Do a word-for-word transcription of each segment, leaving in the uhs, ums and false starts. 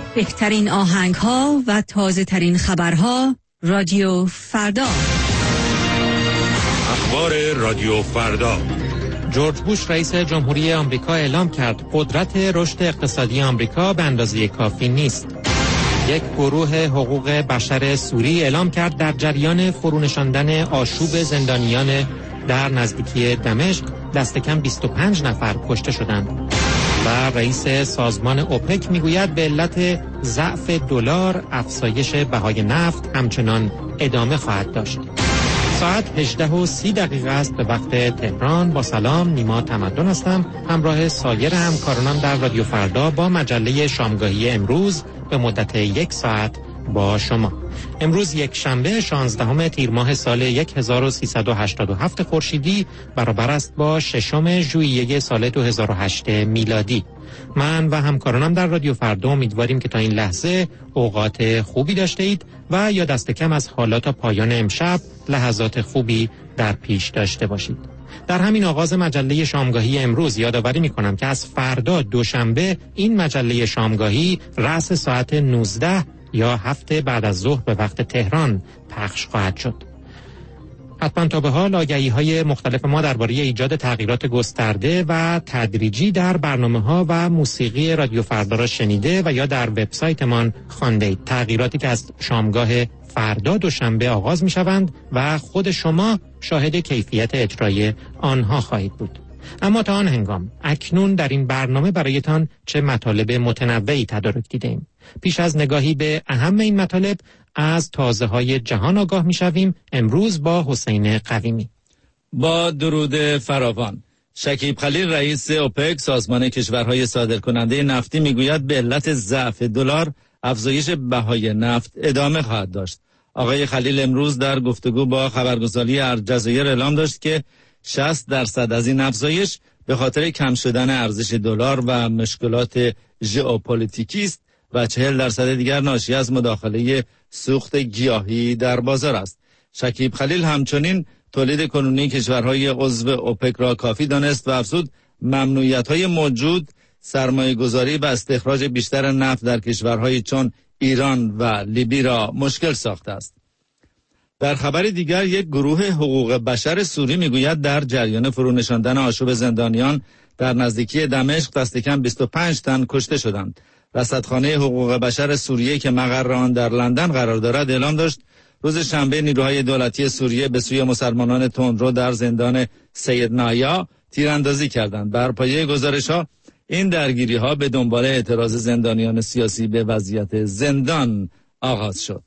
بهترین آهنگ ها و تازه ترین خبرها. رادیو فردا. اخبار رادیو فردا. جورج بوش رئیس جمهوری آمریکا اعلام کرد قدرت رشد اقتصادی آمریکا به اندازه کافی نیست. یک گروه حقوق بشر سوری اعلام کرد در جریان فرونشاندن آشوب زندانیان در نزدیکی دمشق دست کم بیست و پنج نفر کشته شدند. و رئیس سازمان اوپک میگوید به علت ضعف دلار افزایش بهای نفت همچنان ادامه خواهد داشت. ساعت هجده و سی دقیقه است به وقت تهران. با سلام، نیما تمدن هستم، همراه سایر همکارانم در رادیو فردا با مجله شامگاهی امروز به مدت یک ساعت با شما. امروز یک شنبه شانزدهم تیر ماه سال هزار و سیصد و هشتاد و هفت خورشیدی برابر است با ششم ژوئیه سال دو هزار و هشت میلادی. من و همکارانم در رادیو فردا امیدواریم که تا این لحظه اوقات خوبی داشته اید و یا دست کم از حالا تا پایان امشب لحظات خوبی در پیش داشته باشید. در همین آغاز مجله شامگاهی امروز یادآوری می‌کنم که از فردا دوشنبه این مجله شامگاهی رأس ساعت نوزده یا هفته بعد از ظهر به وقت تهران پخش خواهد شد. حتما تا به حال آگهی‌های مختلف ما درباره ایجاد تغییرات گسترده و تدریجی در برنامه‌ها و موسیقی رادیو فردا را شنیده و یا در وبسایتمان خوانده اید. تغییراتی که از شامگاه فردا دوشنبه آغاز می‌شوند و خود شما شاهد کیفیت اجرای آنها خواهید بود. اما تا آن هنگام اکنون در این برنامه برایتان چه مطالب متنوعی تدارک دیده‌ایم. پیش از نگاهی به اهم این مطالب از تازه‌های جهان آگاه می‌شویم. امروز با حسین قویمی. با درود فراوان. شکیب خلیل رئیس اوپک سازمان کشورهای صادرکننده نفتی میگوید به علت ضعف دلار افزایش بهای نفت ادامه خواهد داشت. آقای خلیل امروز در گفتگو با خبرگزاری الجزایر اعلام داشت که شصت درصد از این افزایش به خاطر کم شدن ارزش دلار و مشکلات ژئوپلیتیکی است و چهل درصد دیگر ناشی از مداخله سوخت گیاهی در بازار است. شکیب خلیل همچنین تولید کنونی کشورهای عضو اوپک را کافی دانست و افزود ممنوعیت‌های موجود سرمایه گذاری و استخراج بیشتر نفت در کشورهای چون ایران و لیبی را مشکل ساخته است. در خبر دیگر یک گروه حقوق بشر سوری میگوید در جریان فرونشاندن آشوب زندانیان در نزدیکی دمشق دست کم بیست و پنج تن کشته شدند. رصدخانه حقوق بشر سوریه که مقر آن در لندن قرار دارد اعلام داشت روز شنبه نیروهای دولتی سوریه به سوی مسلمانان تندرو در زندان سید نایا تیراندازی کردند. بر پایه گزارش‌ها این درگیری‌ها به دنبال اعتراض زندانیان سیاسی به وضعیت زندان آغاز شد.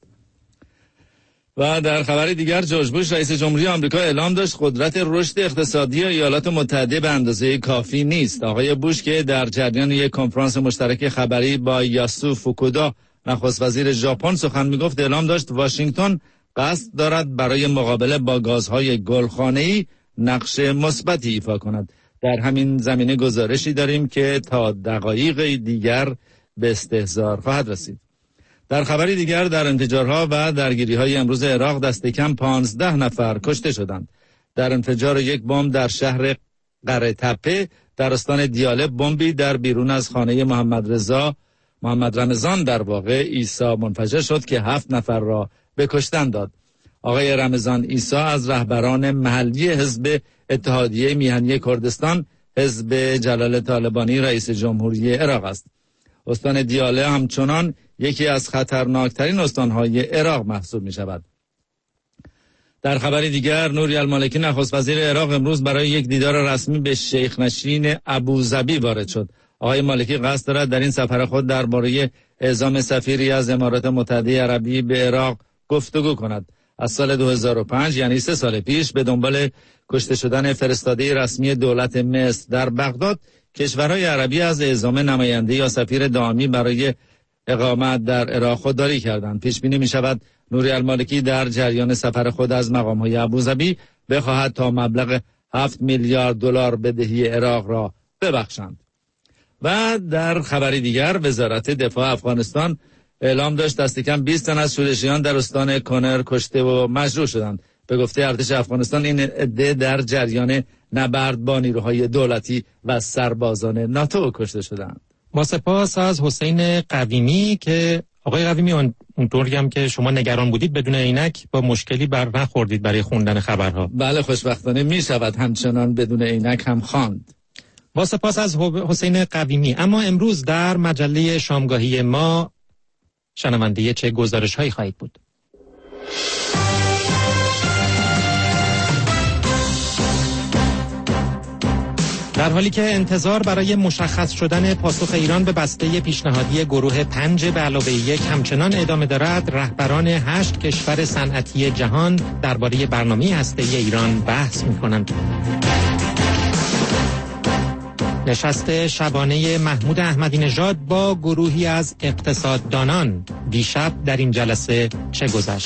و در خبر دیگر جورج بوش رئیس جمهوری آمریکا اعلام داشت قدرت رشد اقتصادی ایالات متحده به اندازه کافی نیست. آقای بوش که در جریان یک کنفرانس مشترک خبری با یاسو فوکودا نخست وزیر ژاپن سخن میگفت اعلام داشت واشنگتن قصد دارد برای مقابله با گازهای گلخانه‌ای نقش مثبتی ایفا کند. در همین زمینه گزارشی داریم که تا دقایق دیگر به استحضار خواهد رسید. در خبری دیگر در انفجارها و درگیری‌های امروز عراق دست کم پانزده نفر کشته شدند. در انفجار یک بمب در شهر قره تپه در استان دیاله بمبی در بیرون از خانه محمد رضا محمد رمضان در واقع عیسی منفجر شد که هفت نفر را به کشتن داد. آقای رمضان عیسی از رهبران محلی حزب اتحادیه میهنی کردستان حزب جلال طالبانی رئیس جمهوری عراق است. استان دیاله همچنان یکی از خطرناکترین استانهای عراق محسوب می شود. در خبری دیگر نوری المالکی نخست وزیر عراق امروز برای یک دیدار رسمی به شیخ نشین ابوظبی وارد شد. آقای مالکی قصد دارد در این سفر خود درباره اعزام سفیری از امارات متحده عربی به عراق گفتگو کند. از سال دو هزار و پنج یعنی سه سال پیش به دنبال کشته شدن فرستاده رسمی دولت مصر در بغداد کشورهای عربی از اعزام نماینده یا سفیر دائمی برای اقامت در عراق خودداری کردند. پیش بینی می شود نوری المالکی در جریان سفر خود از مقام‌های ابوظبی بخواهد تا مبلغ هفت میلیارد دلار بدهی عراق را ببخشند. و در خبری دیگر وزارت دفاع افغانستان اعلام داشت دست کم بیست تن از شورشیان در استان کنر کشته و مجروح شدند. به گفته ارتش افغانستان این عده در جریان نبرد با نیروهای دولتی و سربازان ناتو کشته شدند. با سپاس از حسین قویمی که آقای قویمی اونطوری هم که شما نگران بودید بدون عینک با مشکلی بر نخوردید برای خوندن خبرها. بله خوشبختانه می شود همچنان بدون عینک هم خواند. با سپاس از حسین قویمی. اما امروز در مجله شامگاهی ما شنونده چه گزارش هایی خواهید بود؟ در حالی که انتظار برای مشخص شدن پاسخ ایران به بسته پیشنهادی گروه پنج به علاوه یک همچنان ادامه دارد، رهبران هشت کشور صنعتی جهان درباره برنامه هسته‌ای ایران بحث می‌کنند. نشست شبانه محمود احمدی نژاد با گروهی از اقتصاددانان، دیشب در این جلسه چه گذشت؟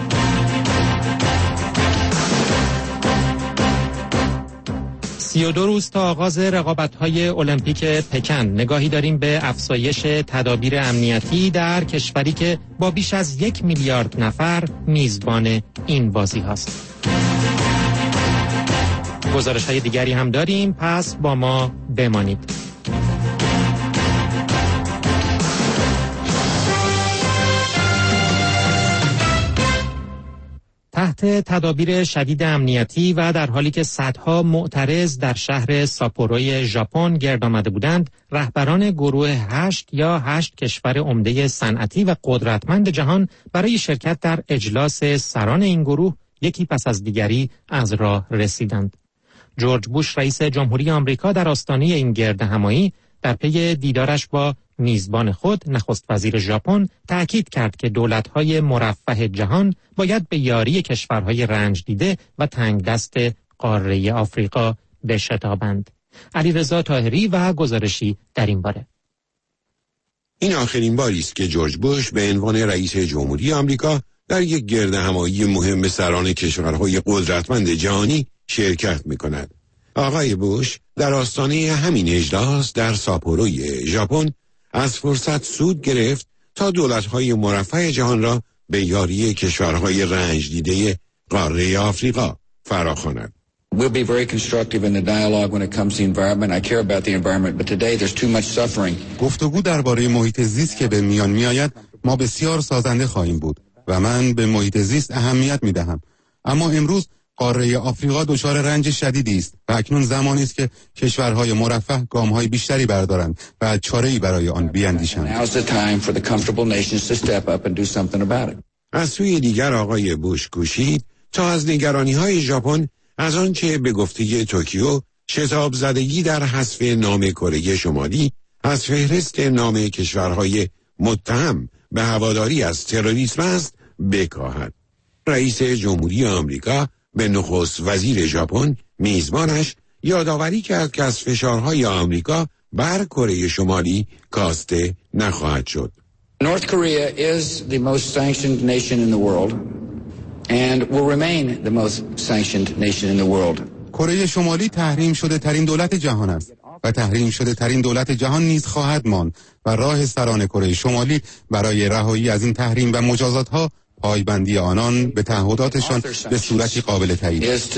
سی و دو روز تا آغاز رقابت‌های المپیک پکن، نگاهی داریم به افزایش تدابیر امنیتی در کشوری که با بیش از یک میلیارد نفر میزبان این بازی هاست. گزارش‌های دیگری هم داریم، پس با ما بمانید. تحت تدابیر شدید امنیتی و در حالی که صدها معترض در شهر ساپوروی ژاپن گرد آمده بودند، رهبران گروه هشت یا هشت کشور عمده صنعتی و قدرتمند جهان برای شرکت در اجلاس سران این گروه یکی پس از دیگری از راه رسیدند. جورج بوش رئیس جمهوری آمریکا در آستانه این گرد همایی در پی دیدارش با میزبان خود نخست وزیر ژاپن تأکید کرد که دولت‌های مرفه جهان باید به یاری کشورهای رنج دیده و تنگ دست قاره آفریقا بشتابند. علیرضا طاهری و گزارشی در این باره. این آخرین باری است که جورج بوش به عنوان رئیس جمهوری آمریکا در یک گرد همایی مهم سران کشورهای قدرتمند جهانی شرکت می‌کند. آقای بوش در آستانه همین اجلاس در ساپوروی ژاپن از فرصت سود گرفت تا دولت‌های مرفه جهان را به یاری کشورهای رنج دیده قاره آفریقا فراخواند. We'll be very constructive in the dialogue when it comes to the environment. I care about the environment, but today there's too much suffering. گفتگو درباره محیط زیست که به میان میآید ما بسیار سازنده خواهیم بود و من به محیط زیست اهمیت میدهم. اما امروز قاره آفریقا دچار رنج شدیدی است و اکنون زمانی است که کشورهای مرفه گام‌های بیشتری بردارند و چاره‌ای برای آن بیاندیشند. از سوی دیگر آقای بوش کوشید تا از نگرانی‌های ژاپن از آنچه به گفته توکیو شتاب زدگی در حذف نام کره شمالی از فهرست نام کشورهای متهم به هواداری از تروریسم است بکاهد. رئیس جمهوری آمریکا به نخست وزیر ژاپن میزبانش یادآوری کرد که از فشارهای آمریکا بر کره شمالی کاسته نخواهد شد. North Korea is the most sanctioned nation in the world and will remain the most sanctioned nation in the world. کره شمالی تحریم شده ترین دولت جهان است و تحریم شده ترین دولت جهان نیز خواهد ماند و راه سران کره شمالی برای رهایی از این تحریم و مجازات ها پایبندی آنان به تعهداتشان به صورتی قابل تایید است.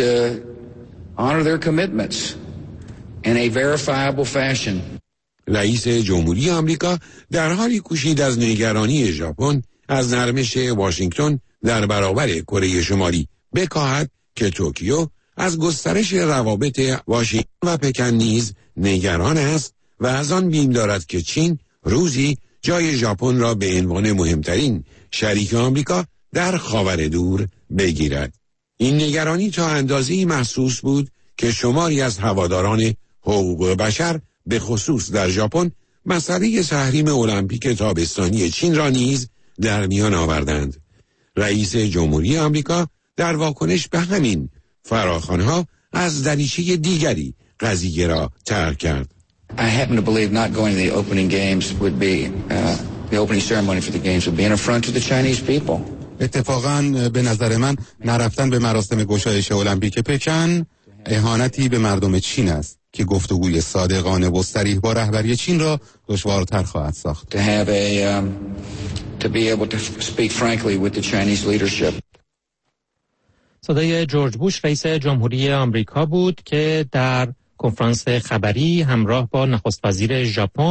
رئیس جمهوری آمریکا در حالی کوشید از نگرانی ژاپن از نرمش واشنگتن در برابر کره شمالی بکاهد که توکیو از گسترش روابط واشنگتن و پکن نیز نگران است و از آن بیم دارد که چین روزی جای ژاپن را به عنوان مهمترین شریک آمریکا در خاور دور بگیرد. این نگرانی تا اندازه‌ای محسوس بود که شماری از هواداران حقوق بشر به خصوص در ژاپن مسئله تحریم المپیک تابستانی چین را نیز در میان آوردند. رئیس جمهوری آمریکا در واکنش به همین فراخوان‌ها از دریچه دیگری قضیه را طرح کرد. I happen to believe not going to the opening games would be uh, the opening ceremony for the games would be an affront to the Chinese people. اتفاقاً به نظر من نرفتن به مراسم گشایش المپیک پکن اهانتی به مردم چین است که گفتگوی صادقانه و صریح با رهبری چین را دشوارتر خواهد ساخت. To have a um, to be able to speak frankly with the Chinese leadership. صدای جورج بوش رئیس جمهوری آمریکا بود که در کنفرانس خبری همراه با نخست وزیر ژاپن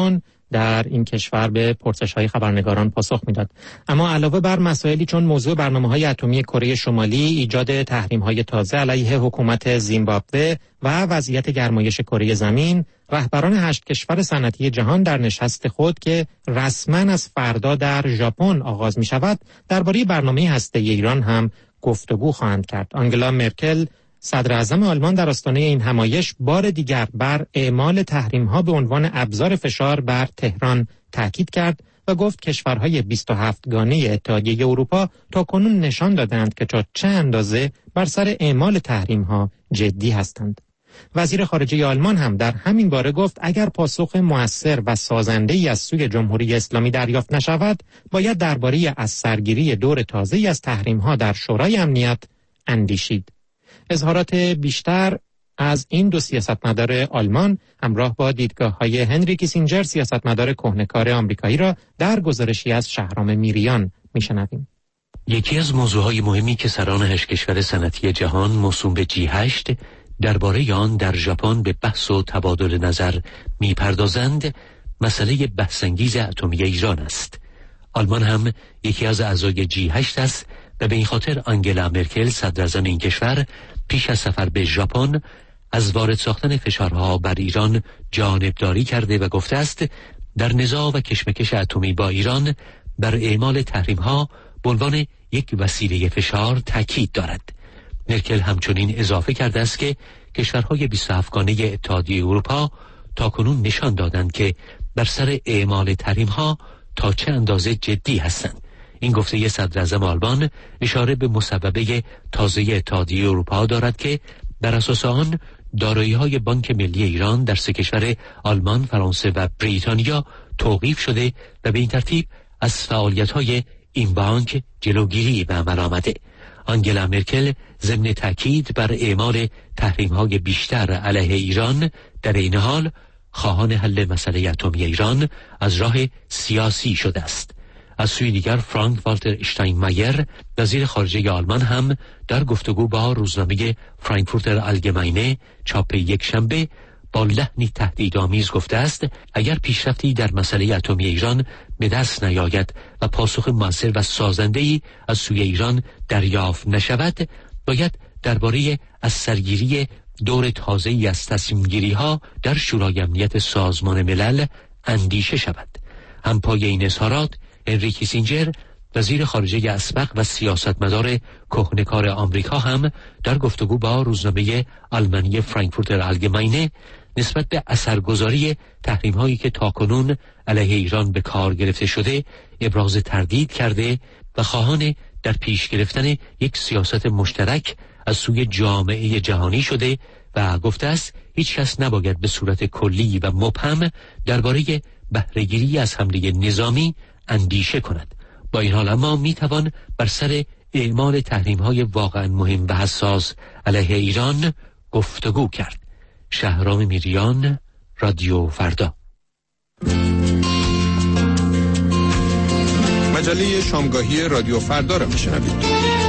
در این کشور به پرسش‌های خبرنگاران پاسخ میداد. اما علاوه بر مسائلی چون موضوع برنامه‌های اتمی کره شمالی، ایجاد تحریم‌های تازه علیه حکومت زیمبابوه و وضعیت گرمایش کره زمین، رهبران هشت کشور صنعتی جهان در نشست خود که رسما از فردا در ژاپن آغاز می‌شود، درباره برنامه هسته‌ای ایران هم گفتگو خواهند کرد. آنگلا مرکل صدر اعظم آلمان در آستانه این همایش بار دیگر بر اعمال تحریم‌ها به عنوان ابزار فشار بر تهران تاکید کرد و گفت کشورهای بیست و هفت گانه اتحادیه اروپا تاکنون نشان دادند که تا چه اندازه بر سر اعمال تحریم‌ها جدی هستند. وزیر خارجه آلمان هم در همین باره گفت اگر پاسخ مؤثر و سازنده‌ای از سوی جمهوری اسلامی دریافت نشود، باید درباره از سرگیری دور تازه‌ای از تحریم‌ها در شورای امنیت اندیشید. اظهارات بیشتر از این دو سیاستمدار آلمان همراه با دیدگاه‌های هنری کیسینجر، سیاستمدار کهنه‌کار آمریکایی، را در گزارشی از شهرام میریان میشنویم. یکی از موضوعهای مهمی که سران هشت کشور صنعتی جهان موسوم به جی هشت درباره آن در ژاپن به بحث و تبادل نظر میپردازند، مسئله بحث‌انگیز اتمی ایران است. آلمان هم یکی از اعضای جی هشت است و به این خاطر آنگلا مرکل صدر اعظم این کشور پیش از سفر به ژاپن از وارد ساختن فشارها بر ایران جانبداری کرده و گفته است در نزاع و کشمکش اتمی با ایران بر اعمال تحریم‌ها به عنوان یک وسیله فشار تاکید دارد. مرکل همچنین اضافه کرده است که کشورهای بیست و هفت گانه اتحادیه اروپا تاکنون نشان دادند که بر سر اعمال تحریم‌ها تا چه اندازه جدی هستند. این گفته صدر اعظم آلمان اشاره به مصوبه تازه اتحادیه اروپا دارد که بر اساس آن دارایی‌های بانک ملی ایران در سه کشور آلمان، فرانسه و بریتانیا توقیف شده و به این ترتیب از فعالیت‌های این بانک جلوگیری به عمل آمده. آنگلا مرکل ضمن تاکید بر اعمال تحریم‌های بیشتر علیه ایران در این حال خواهان حل مسئله اتمی ایران از راه سیاسی شده است. از سوی دیگر فرانک والتر اشتاینمایر وزیر خارجه آلمان هم در گفتگو با روزنامه فرانکفورتر آلگماینه چاپ یک شنبه با لحنی تهدیدآمیز گفته است اگر پیشرفتی در مسئله اتمی ایران به دست نیاید و پاسخ موثر و سازنده‌ای از سوی ایران دریافت نشود، باید درباره از سرگیری دور تازه‌ای از تصمیم‌گیری‌ها در شورای امنیت سازمان ملل اندیشه شود. هم پای این اظهارات هنری کیسینجر وزیر خارجه اسبق و سیاستمدار کهنه‌کار آمریکا هم در گفتگو با روزنامه آلمانی فرانکفورتر آلگماینه نسبت به اثرگذاری تحریم‌هایی که تاکنون علیه ایران به کار گرفته شده ابراز تردید کرده و خواهان در پیش گرفتن یک سیاست مشترک از سوی جامعه جهانی شده و گفته است هیچ کس نباید به صورت کلی و مبهم درباره بهره‌گیری از حمله نظامی اندیشه کند. با این حال اما میتوان بر سر اعمال تحریم‌های واقعا مهم و حساس علیه ایران گفتگو کرد. شهرام میریان، رادیو فردا. مجله شامگاهی رادیو فردا را میشنوید.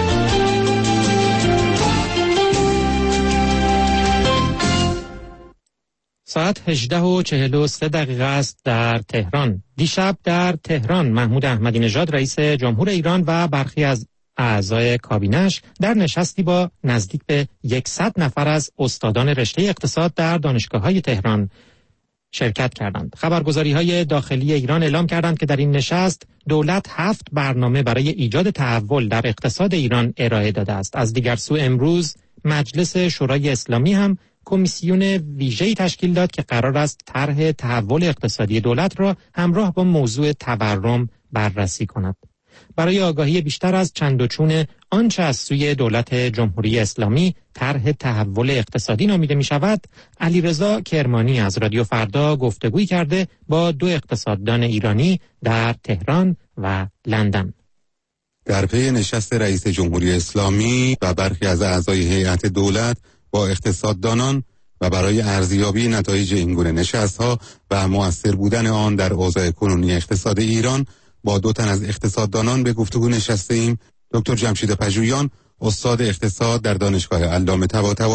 ساعت هجده و چهل و سه دقیقه است در تهران. دیشب در تهران محمود احمدی نژاد رئیس جمهور ایران و برخی از اعضای کابینش در نشستی با نزدیک به صد نفر از استادان رشته اقتصاد در دانشگاه‌های تهران شرکت کردند. خبرگزاری‌های داخلی ایران اعلام کردند که در این نشست دولت هفت برنامه برای ایجاد تحول در اقتصاد ایران ارائه داده است. از دیگر سو امروز مجلس شورای اسلامی هم کمیسیون ویژه‌ای تشکیل داد که قرار است طرح تحول اقتصادی دولت را همراه با موضوع تورم بررسی کند. برای آگاهی بیشتر از چند و چون آنچه از سوی دولت جمهوری اسلامی طرح تحول اقتصادی نامیده می شود، علیرضا کرمانی از رادیو فردا گفتگویی کرده با دو اقتصاددان ایرانی در تهران و لندن. در پی نشست رئیس جمهوری اسلامی و برخی از اعضای هیئت دولت با اقتصاددانان و برای ارزیابی نتایج این گونه نشست‌ها و مؤثر بودن آن در اوضاع کنونی اقتصاد ایران با دو تن از اقتصاددانان به گفتگو نشسته‌ایم. دکتر جمشید پژویان، استاد اقتصاد در دانشگاه علامه طباطبایی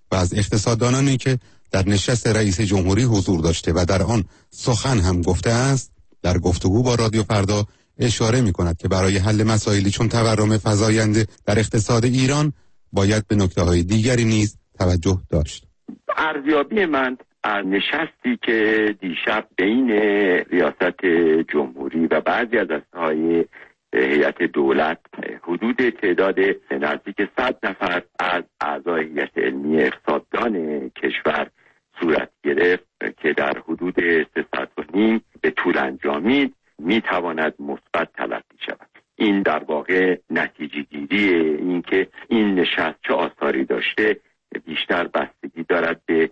و از اقتصاددانانی که در نشست رئیس جمهوری حضور داشته و در آن سخن هم گفته است، در گفتگو با رادیو فردا اشاره می کند که برای حل مسائلی چون تورم فزاینده در اقتصاد ایران باید به نکته‌های دیگری نیز توجه داشت. ارزیابی من از نشستی که دیشب بین ریاست جمهوری و بعضی از اعضای هیئت دولت حدود تعداد نزدیک صد نفر از اعضای هیئت علمی اقتصاددان کشور صورت گرفت که در حدود سه ساعت و نیم به طول انجامید میتواند مثبت تلقی شود. این در واقع نتیجه گیری این که این نشست چه آثاری داشته بیشتر بستگی دارد به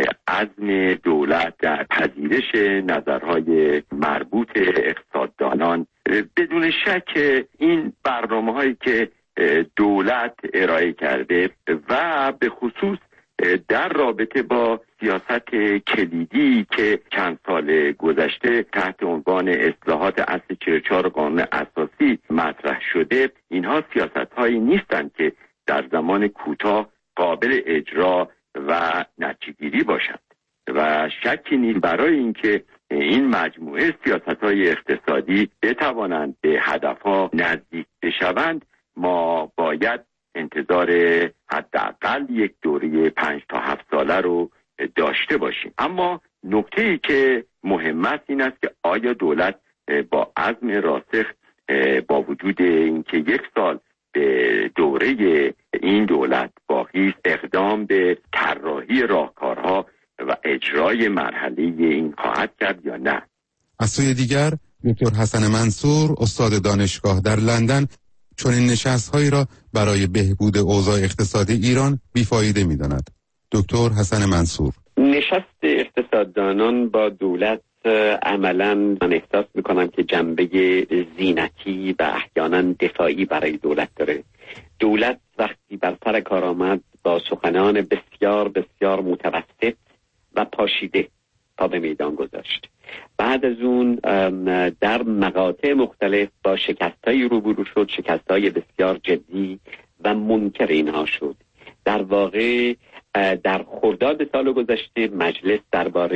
عزم دولت در پذیرش نظرهای مربوط اقتصاددانان. بدون شک این برنامه هایی که دولت ارائه کرده و به خصوص در رابطه با سیاست کلیدی که چند سال گذشته تحت عنوان اصلاحات اصل چهل و چهار قانون اساسی مطرح شده، اینها سیاست هایی نیستند که در زمان کوتاه قابل اجرا و نتیجه‌گیری باشند و شکی نیست برای اینکه این مجموعه سیاست‌های اقتصادی بتوانند به هدفها نزدیک بشوند، ما باید انتظار حداقل یک دوره پنج تا هفت ساله رو داشته باشیم. اما نکته‌ای که مهم است این است که آیا دولت با عزم راسخ با وجود اینکه یک سال به دوره این دولت باقی است اقدام به طراحی راهکارها و اجرای مرحله این خواهد کرد یا نه؟ از سوی دیگر دکتر حسن منصور استاد دانشگاه در لندن چنین نشست‌هایی را برای بهبود اوضاع اقتصادی ایران بیفایده می‌داند. دکتر حسن منصور: نشست اقتصاددانان با دولت عملاً من احساس میکنم که جنبه زینتی و احیانا دفاعی برای دولت داره. دولت وقتی بر سر کار آمد با سخنان بسیار بسیار متوسط و پاشیده پا به میدان گذاشت. بعد از اون در مقاطع مختلف با شکست‌های روبرو شد، شکست‌های بسیار جدی و منکر اینها شد. در واقع در خرداد سال گذشته مجلس درباره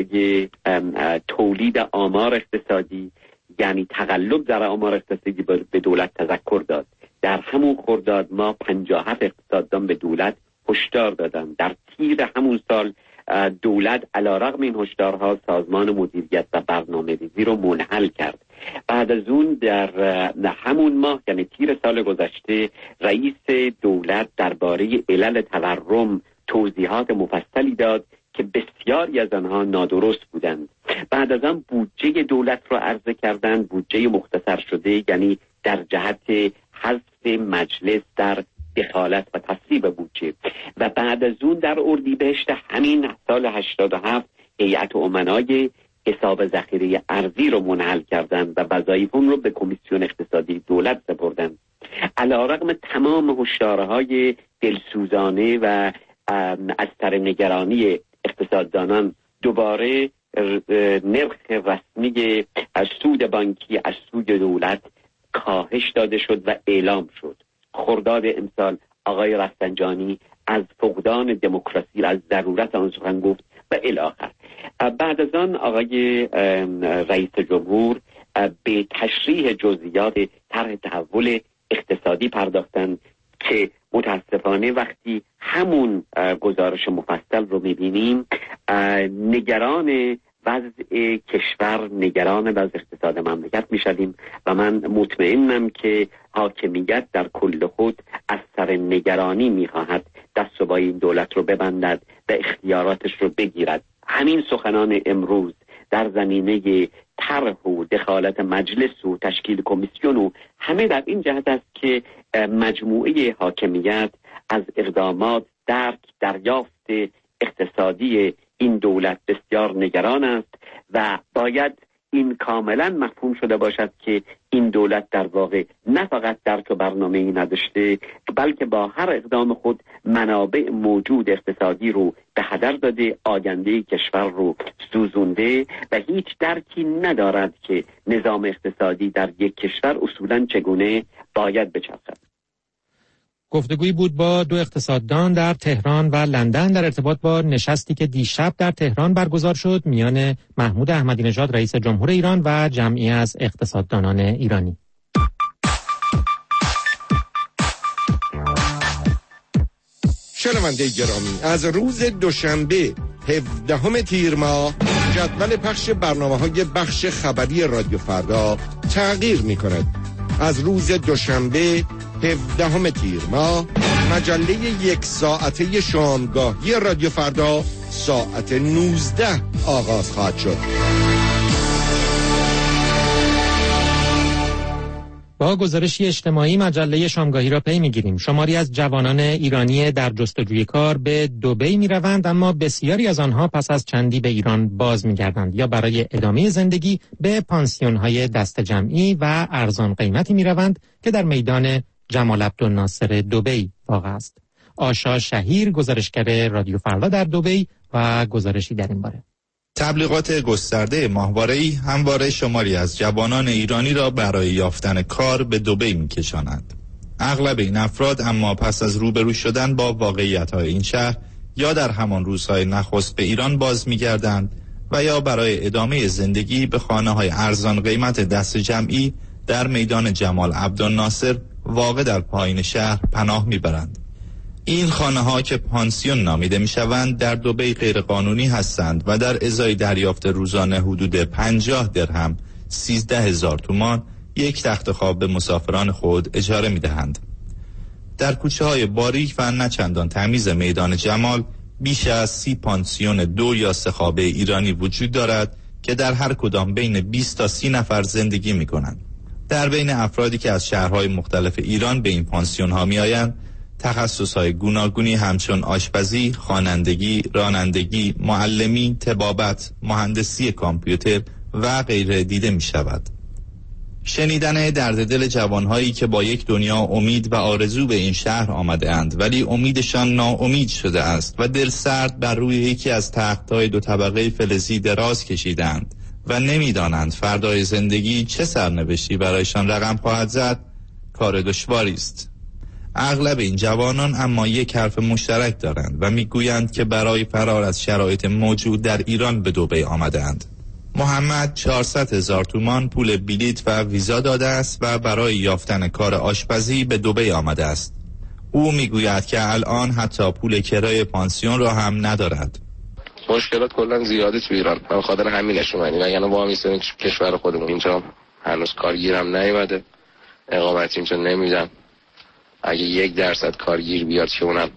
تولید آمار اقتصادی، یعنی تقلب در آمار اقتصادی، به دولت تذکر داد. در همون خرداد ما پنجاه و هفت اقتصاددان به دولت هشدار دادن. در تیر همون سال دولت علیرغم این هشدارها سازمان مدیریت و برنامه‌ریزی رو منحل کرد. بعد از اون در همون ماه یعنی تیر سال گذشته رئیس دولت درباره علل تورم توضیحات مفصلی داد که بسیاری از آنها نادرست بودند. بعد از آن بودجه دولت را عرضه کردند، بودجه مختصر شده، یعنی در جهت حذف مجلس در دخالت و تصویب بودجه. و بعد از اون در اردیبهشت همین سال هشتاد و هفت هیئت امنای حساب ذخیره ارزی رو منحل کردند و وظایف اون رو به کمیسیون اقتصادی دولت سپردند. علیرغم تمام هشدارهای دلسوزانه و از سر نگرانی اقتصاددانان، دوباره نرخ رسمی از سود بانکی از سود دولت کاهش داده شد و اعلام شد. خرداد امسال آقای رفسنجانی از فقدان دموکراسی، از ضرورت آن سخن گفت و الی آخر. بعد از آن آقای رئیس جمهور به تشریح جزئیات طرح تحول اقتصادی پرداختند که متاسفانه وقتی همون گزارش مفصل رو میبینیم نگران وضع کشور، نگران وضع اقتصاد مملکت میشدیم و من مطمئنم که حاکمیت در کل خود از سر نگرانی میخواهد دست و پای این دولت رو ببندد و اختیاراتش رو بگیرد. همین سخنان امروز در زمینه طرح و دخالت مجلس و تشکیل کمیسیون و همه در این جهت است که مجموعه حاکمیت از اقدامات درک دریافت اقتصادی این دولت بسیار نگران است و باید این کاملا مفهوم شده باشد که این دولت در واقع نه فقط درک و برنامه‌ای نداشته، بلکه با هر اقدام خود منابع موجود اقتصادی رو به هدر داده، آینده کشور رو سوزونده و هیچ درکی ندارد که نظام اقتصادی در یک کشور اصولا چگونه باید بچرخد. گفتگویی بود با دو اقتصاددان در تهران و لندن در ارتباط با نشستی که دیشب در تهران برگزار شد میان محمود احمدی نژاد رئیس جمهور ایران و جمعی از اقتصاددانان ایرانی. شنونده گرامی، از روز دوشنبه هفدهم تیر ماه جدول پخش برنامه‌های بخش خبری رادیو فردا تغییر می‌کند. از روز دوشنبه هفدهم تیر ماه مجله یک ساعته شامگاهی رادیو فردا ساعت نوزده آغاز خواهد شد. با گزارشی اجتماعی مجله شامگاهی را پی می‌گیریم. شماری از جوانان ایرانی در جستجوی کار به دبی می‌روند، اما بسیاری از آنها پس از چندی به ایران باز می‌گردند یا برای ادامه زندگی به پانسیون‌های دست جمعی و ارزان قیمتی می‌روند که در میدان جمال عبدالناصر دبی واقع است. آشا شهیر گزارشگر رادیو فردا در دبی و گزارشی در این باره. تبلیغات گسترده ماهواره‌ای همواره شماری از جوانان ایرانی را برای یافتن کار به دبی می‌کشانند. اغلب این افراد اما پس از روبرو شدن با واقعیت‌های این شهر یا در همان روزهای نخست به ایران باز می‌گردند و یا برای ادامه زندگی به خانه‌های ارزان قیمت دست جمعی در میدان جمال عبدالناصر واقع در پایین شهر پناه می‌برند. این خانه‌ها که پانسیون نامیده می‌شوند در دبی غیر قانونی هستند و در ازای دریافت روزانه حدود پنجاه درهم سیزده هزار تومان یک تخت خواب به مسافران خود اجاره می‌دهند. در کوچه‌های باریک و نچندان تمیز میدان جمال بیش از سی پانسیون دو یا سه خوابه ایرانی وجود دارد که در هر کدام بین بیست تا سی نفر زندگی می‌کنند. در بین افرادی که از شهرهای مختلف ایران به این پانسیون‌ها می‌آیند تخصص‌های گوناگونی همچون آشپزی، خوانندگی، رانندگی، معلمی، طبابت، مهندسی کامپیوتر و غیره دیده می‌شود. شنیدن درد دل جوانهایی که با یک دنیا امید و آرزو به این شهر آمده‌اند ولی امیدشان ناامید شده است و دل سرد بر روی یکی از تخت‌های دو طبقه فلزی دراز کشیدند و نمی‌دانند فردای زندگی چه سرنوشتی برایشان رقم خواهد زد، کار دشواری است. اغلب این جوانان اما یک حرف مشترک دارند و میگویند که برای فرار از شرایط موجود در ایران به دبی آمدند. محمد چهارصد هزار تومان پول بلیط و ویزا داده است و برای یافتن کار آشپزی به دبی آمده است. او میگوید که الان حتی پول کرای پانسیون را هم ندارد. مشکلات کلا زیاده تو ایران. من خاطر همینش اومدیم. وگرنه با هم میستیم کشور خودمون اینجا هنوز کارگیرم نیومده. اقامت اینجا نمیدن. اگه یک درصد کارگیر بیاد که اونم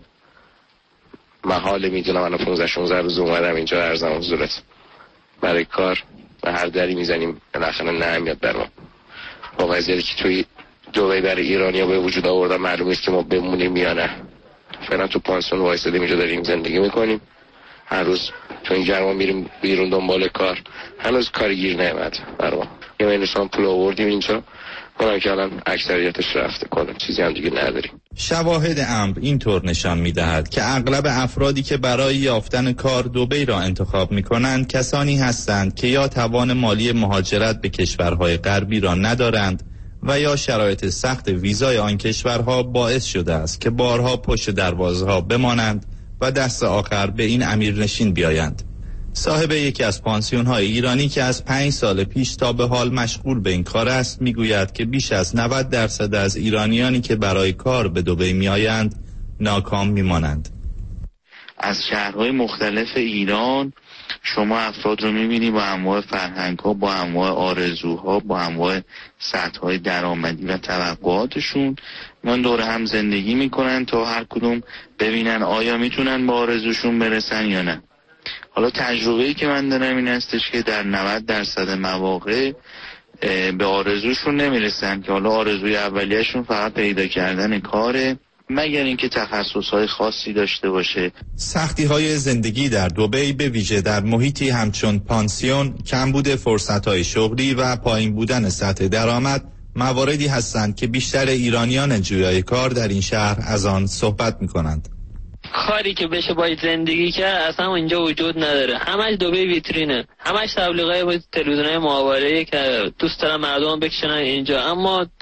محاله میدونم. من پانزده شانزده روز اومدم اینجا ارزم حضورت برای کار و هر دری میزنیم بالاخره نه میاد برام. با وضعیتی که توی دبی برای ایرانیا به وجود آوردن معلوم نیست که ما بمونیم یا نه. فعلا تو پانسیون وایسادیم اینجا داریم زندگی میکنیم. هر روز تو این گرما میریم بیرون دنبال کار. هنوز کارگیر نیامد برام. یه مینوسان پول آوردیم اینجا. اونم که الان اکثریتش رفته، کلا چیزی هم دیگه نداریم. شواهد امر اینطور نشان می‌دهد که اغلب افرادی که برای یافتن کار دبی را انتخاب می‌کنند کسانی هستند که یا توان مالی مهاجرت به کشورهای غربی را ندارند و یا شرایط سخت ویزای آن کشورها باعث شده است که بارها پشت دروازه‌ها بمانند و دست آخر به این امیرنشین بیایند. صاحب یکی از پانسیون‌های ایرانی که از پنج سال پیش تا به حال مشغول به این کار است میگوید که بیش از نود درصد از ایرانیانی که برای کار به دبی میآیند ناکام میمانند. از شهرهای مختلف ایران شما افراد رو میبینی با انواع فرهنگ‌ها، با انواع آرزوها، با انواع سطح‌های درآمدی و توقعاتشون من دور هم زندگی میکنن تا هر کدوم ببینن آیا میتونن با آرزوشون برسن یا نه. حالا تجربه‌ای که من دارم این هستش که در نود درصد مواقع به آرزوشون نمیرسن که حالا آرزوی اولیه‌شون فقط پیدا کردن کاره، مگر اینکه تخصص‌های خاصی داشته باشه. سختی‌های زندگی در دبی به ویژه در محیطی همچون پانسیون، کمبود فرصت‌های شغلی و پایین بودن سطح درآمد مواردی هستند که بیشتر ایرانیان جویای کار در این شهر از آن صحبت می‌کنند. کاری که بشه باید زندگی کرد اصلا اینجا وجود نداره. همش دبی ویترینه، همش تبلیغای با تلویزیونای ماهواره‌ای که دوست دارن مردم بکشنن اینجا، اما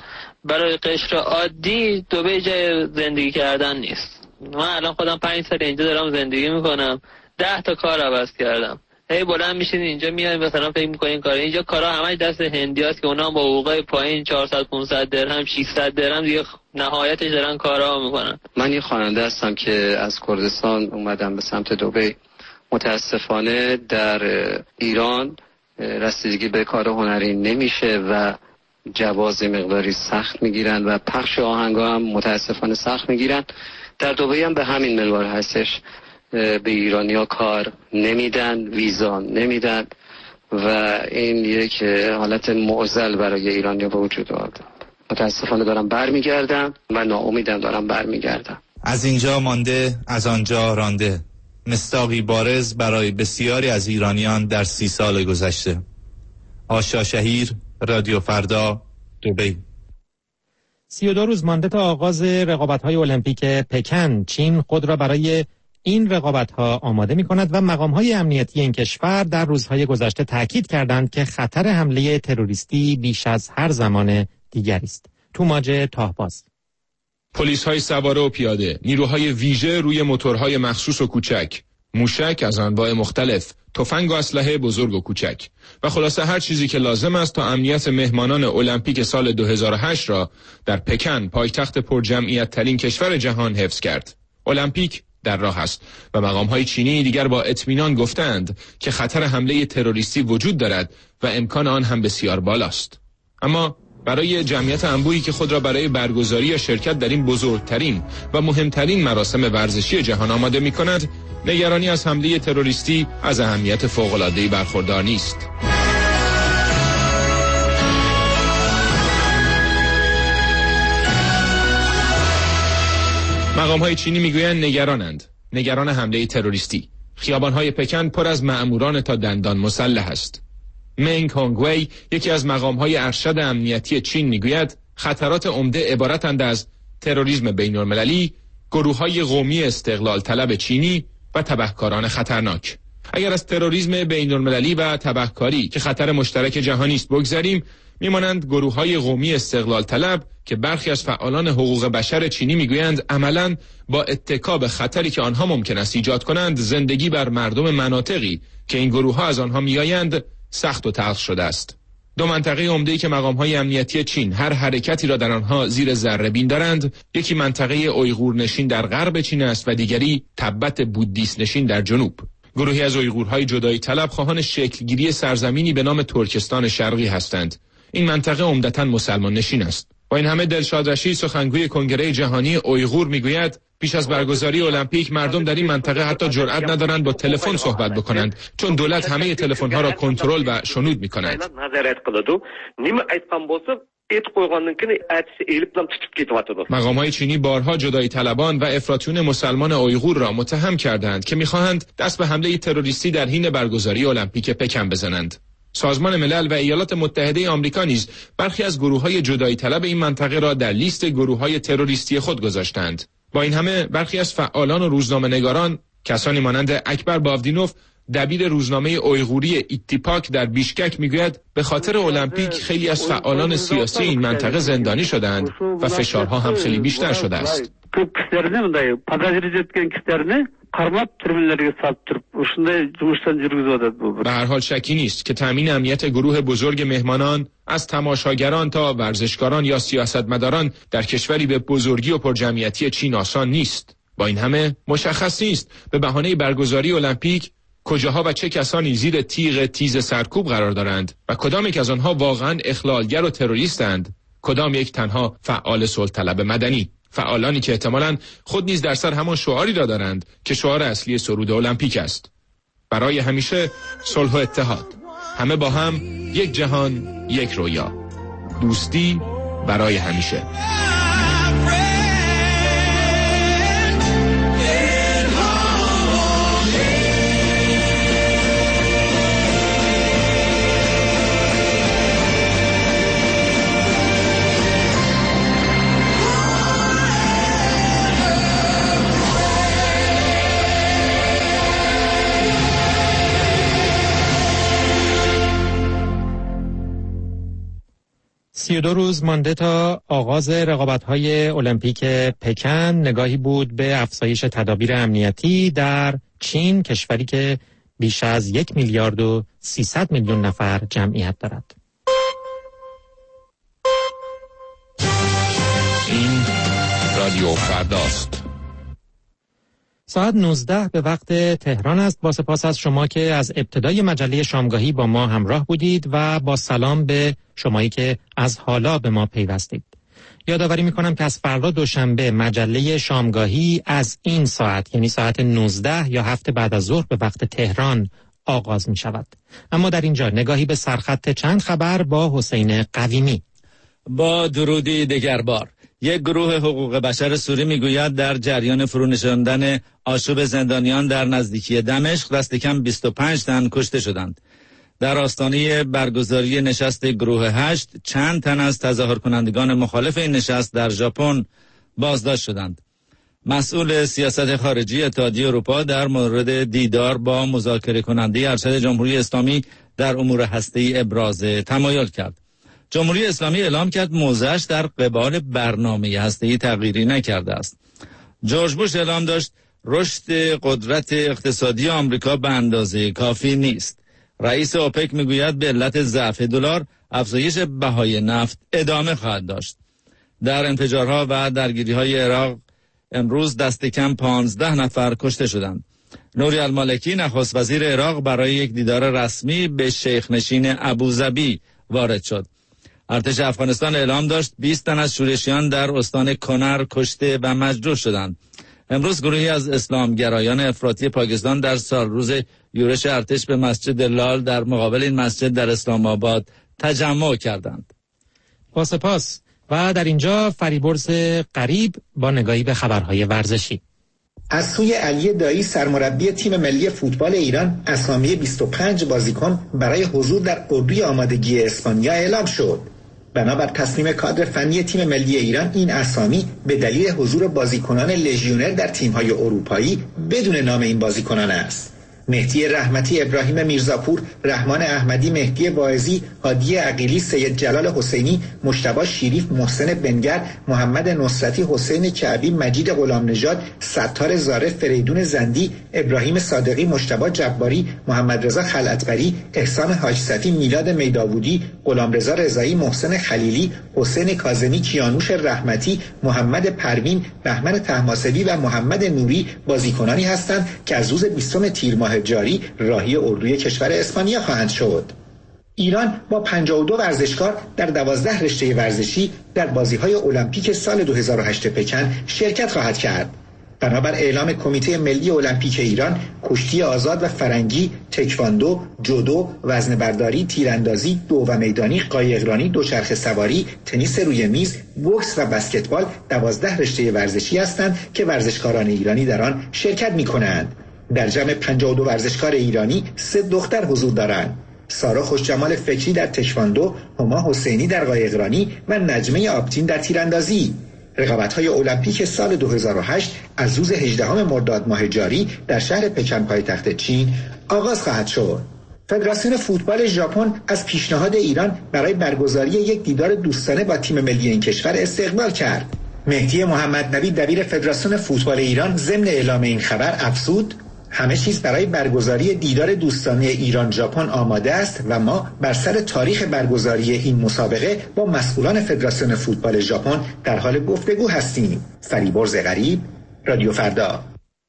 برای قشر عادی دبی جای زندگی کردن نیست. من الان خودم پنج سال اینجا دارم زندگی میکنم، ده تا کار عوض کردم. هی بلند میشین اینجا میای مثلا فکر میکنین کار اینجا کارا همش دست هندیاست که اونا با حقوق پایین چهارصد پانصد درهم ششصد درهم دیگه نهایتش دارن کارا میکنن. من یه خواننده هستم که از کردستان اومدم به سمت دبی. متاسفانه در ایران رسیدگی به کار هنری نمیشه و جواز مقداری سخت میگیرن و پخش آهنگا هم متاسفانه سخت میگیرن. در دبی هم به همین منوال هستش، به ایرانیا کار نمیدن، ویزا نمیدن و این یک حالت معضل برای ایرانیا به وجود آورده. متاسفانه دارم برمیگردم و ناامیدم دارم برمیگردم. از اینجا مانده، از آنجا رانده، مصداقی بارز برای بسیاری از ایرانیان در سی سال گذشته. آشا شهیر، رادیو فردا، دبی. سی و دو روز مانده تا آغاز رقابت‌های المپیک پکن، چین خود را برای این رقابت‌ها آماده می‌کند و مقام‌های امنیتی این کشور در روزهای گذشته تاکید کردند که خطر حمله تروریستی بیش از هر زمان دیگری است. توماج تاهباز. پلیس‌های سواره و پیاده، نیروهای ویژه روی موتورهای مخصوص و کوچک، موشک از انواع مختلف، تفنگ و اسلحه بزرگ و کوچک و خلاصه هر چیزی که لازم است تا امنیت مهمانان المپیک سال دو هزار و هشت را در پکن، پایتخت پرجمعیت ترین کشور جهان، حفظ کرد. المپیک در راه است و مقام‌های چینی دیگر با اطمینان گفتند که خطر حمله تروریستی وجود دارد و امکان آن هم بسیار بالاست. اما برای جمعیت انبوهی که خود را برای برگزاری یا شرکت در این بزرگترین و مهمترین مراسم ورزشی جهان آماده می‌کند، نگرانی از حمله تروریستی از اهمیت فوق‌العاده‌ای برخوردار نیست. مقام‌های چینی میگویند نگرانند، نگران حمله تروریستی. خیابان‌های پکن پر از مأموران تا دندان مسلح است. منگ هونگوی، یکی از مقام‌های ارشد امنیتی چین، میگوید خطرات عمده عبارتند از تروریسم بین‌المللی، گروه‌های قومی استقلال طلب چینی و تبهکاران خطرناک. اگر از تروریسم بین‌المللی و تبهکاری که خطر مشترک جهانی است بگذریم، میمانند گروه‌های قومی استقلال طلب که برخی از فعالان حقوق بشر چینی میگویند عملاً با اتکا به خطری که آنها ممکن است ایجاد کنند، زندگی بر مردم مناطقی که این گروه‌ها از آنها میآیند سخت و تلخ شده است. دو منطقه عمده‌ای که مقام‌های امنیتی چین هر حرکتی را در آنها زیر ذره‌بین دارند، یکی منطقه اویغور نشین در غرب چین است و دیگری تبت بودیست نشین در جنوب. گروهی از اویغورهای جدایی طلب خواهان شکلگیری سرزمینی به نام ترکستان شرقی هستند. این منطقه عمدتاً مسلمان نشین است. با این همه دلشاد رشید، سخنگوی کنگره جهانی اویغور، میگوید پیش از برگزاری المپیک مردم در این منطقه حتی جرئت ندارند با تلفن صحبت بکنند، چون دولت همه تلفن‌ها را کنترل و شنود می‌کند. مقام‌های چینی بارها جدایی طلبان و افراطیون مسلمان اویغور را متهم کردند که می‌خواهند دست به حمله تروریستی در حین برگزاری المپیک پکن بزنند. سازمان ملل و ایالات متحده آمریکا نیز برخی از گروه‌های جدایی طلب این منطقه را در لیست گروه‌های تروریستی خود گذاشتند. با این همه برخی از فعالان و روزنامه‌نگاران، کسانی مانند اکبر باودینوف، دبیر روزنامه اویغوری ایتیپاک در بیشکک، میگوید به خاطر المپیک خیلی از فعالان سیاسی این منطقه زندانی شدند و فشارها هم خیلی بیشتر شده است. به هر حال شکی نیست که تامین امنیت گروه بزرگ مهمانان از تماشاگران تا ورزشکاران یا سیاستمداران در کشوری به بزرگی و پرجمعیتی چین آسان نیست. با این همه مشخص نیست به بهانه برگزاری المپیک کجاها و چه کسانی زیر تیغ تیز سرکوب قرار دارند و کدام یک از آنها واقعا اخلالگر و تروریستند، کدام یک تنها فعال صلح طلب مدنی، فعالانی که احتمالاً خود نیز در سر همان شعاری را دارند که شعار اصلی سرود المپیک است: برای همیشه صلح و اتحاد، همه با هم، یک جهان، یک رویا، دوستی برای همیشه. سی و دو روز مانده تا آغاز رقابت‌های المپیک پکن، نگاهی بود به افزایش تدابیر امنیتی در چین، کشوری که بیش از یک میلیارد و سیصد میلیون نفر جمعیت دارد. این رادیو فرداست. ساعت نوزده به وقت تهران است. با سپاس از شما که از ابتدای مجله شامگاهی با ما همراه بودید و با سلام به شمایی که از حالا به ما پیوستید. یادآوری میکنم که از فردا دوشنبه مجله شامگاهی از این ساعت، یعنی ساعت نوزده یا هفت بعد از ظهر به وقت تهران آغاز می شود. اما در اینجا نگاهی به سرخط چند خبر با حسین قویمی. با درودی دگربار. یک گروه حقوق بشر سوری میگوید در جریان فرونشاندن آشوب زندانیان در نزدیکی دمشق دست کم بیست و پنج تن کشته شدند. در آستانه برگزاری نشست گروه هشت چند تن از تظاهر کنندگان مخالف این نشست در ژاپن بازداشت شدند. مسئول سیاست خارجی اتحادیه اروپا در مورد دیدار با مذاکره کننده ارشد جمهوری اسلامی در امور هسته‌ای ابراز تمایل کرد. جمهوری اسلامی اعلام کرد موضعش در قبال برنامه هسته‌ای تغییری نکرده است. جورج بوش اعلام داشت رشد قدرت اقتصادی آمریکا به اندازه کافی نیست. رئیس اوپک میگوید به علت ضعف دلار افزایش بهای نفت ادامه خواهد داشت. در انفجارها و درگیری‌های عراق امروز دست کم پانزده نفر کشته شدند. نوری المالکی نخست وزیر عراق برای یک دیدار رسمی به شیخ نشین ابوظبی وارد شد. ارتش افغانستان اعلام داشت بیست تن از شورشیان در استان کنر کشته و مجروح شدند. امروز گروهی از اسلامگرایان افراطی پاکستان در سالروز یورش ارتش به مسجد لال در مقابل این مسجد در اسلام آباد تجمع کردند. با سپاس. و در اینجا فریبرز قریب با نگاهی به خبرهای ورزشی. از سوی علی دایی سرمربی تیم ملی فوتبال ایران اسامی بیست و پنج بازیکن برای حضور در اردوی آمادگی اسپانیا اعلام شد. بنابر تصمیم کادر فنی تیم ملی ایران این اسامی به دلیل حضور بازیکنان لژیونر در تیم‌های اروپایی بدون نام این بازیکنان است. مهدی رحمتی، ابراهیم میرزاپور، رحمان احمدی، مهدی واعظی، هادی عقیلی، سید جلال حسینی، مجتبی شیریف، محسن بنگر، محمد نصرتی، حسین کعبی، مجید غلامنژاد، ستار زاره، فریدون زندی، ابراهیم صادقی، مجتبی جباری، محمد رضا خلعتبری، احسان حاجصفی، میلاد میداودی، غلامرضا رضایی، محسن خلیلی، حسین کاظمی، کیانوش رحمتی، محمد پروین، بهمن طهماسبی و محمد نوری بازیکنانی هستند که از روز بیستم تیر ماه جاری راهی اردوی کشور اسپانیا خواهند شد. ایران با پنجاه و دو ورزشکار در دوازده رشته ورزشی در بازی‌های المپیک سال دو هزار و هشت پکن شرکت خواهد کرد. بنابر اعلام کمیته ملی المپیک ایران، کشتی آزاد و فرنگی، تکواندو، جودو، وزنه برداری، تیراندازی، دو و میدانی، قایقرانی، دوچرخه سواری، تنیس روی میز، بوکس و بسکتبال دوازده رشته ورزشی هستند که ورزشکاران ایرانی در آن شرکت می‌کنند. در جمع پنجاه و دو ورزشکار ایرانی سه دختر حضور دارند: سارا خوشجمال فکری در تکواندو، هما حسینی در قایقرانی و نجمه آبتین در تیراندازی. رقابت‌های المپیک سال دو هزار و هشت از روز هجدهم مرداد ماه جاری در شهر پکن پایتخت چین آغاز خواهد شد. فدراسیون فوتبال ژاپن از پیشنهاد ایران برای برگزاری یک دیدار دوستانه با تیم ملی این کشور استقبال کرد. مهدی محمد نبی دبیر فدراسیون فوتبال ایران ضمن اعلام این خبر افزود: همه چیز برای برگزاری دیدار دوستانه ایران ژاپن آماده است و ما بر سر تاریخ برگزاری این مسابقه با مسئولان فدراسیون فوتبال ژاپن در حال گفتگو هستیم. فریبرز غریب، رادیو فردا.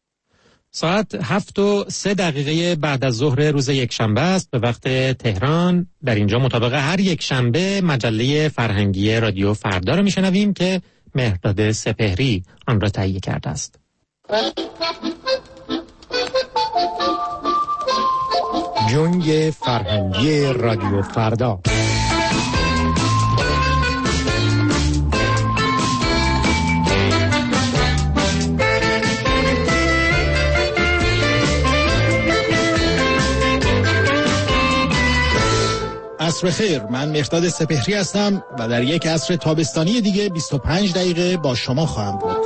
ساعت هفت و سه دقیقه بعد از ظهر روز یک شنبه است به وقت تهران. در اینجا مطابق هر یک شنبه مجله فرهنگی رادیو فردا رو میشنویم که مهرداد سپهری آن را تهیه کرده است. جنگ فرهنگی رادیو فردا. عصر خیر، من مهرداد سپهری هستم و در یک عصر تابستانی دیگه بیست و پنج دقیقه با شما خواهم بود.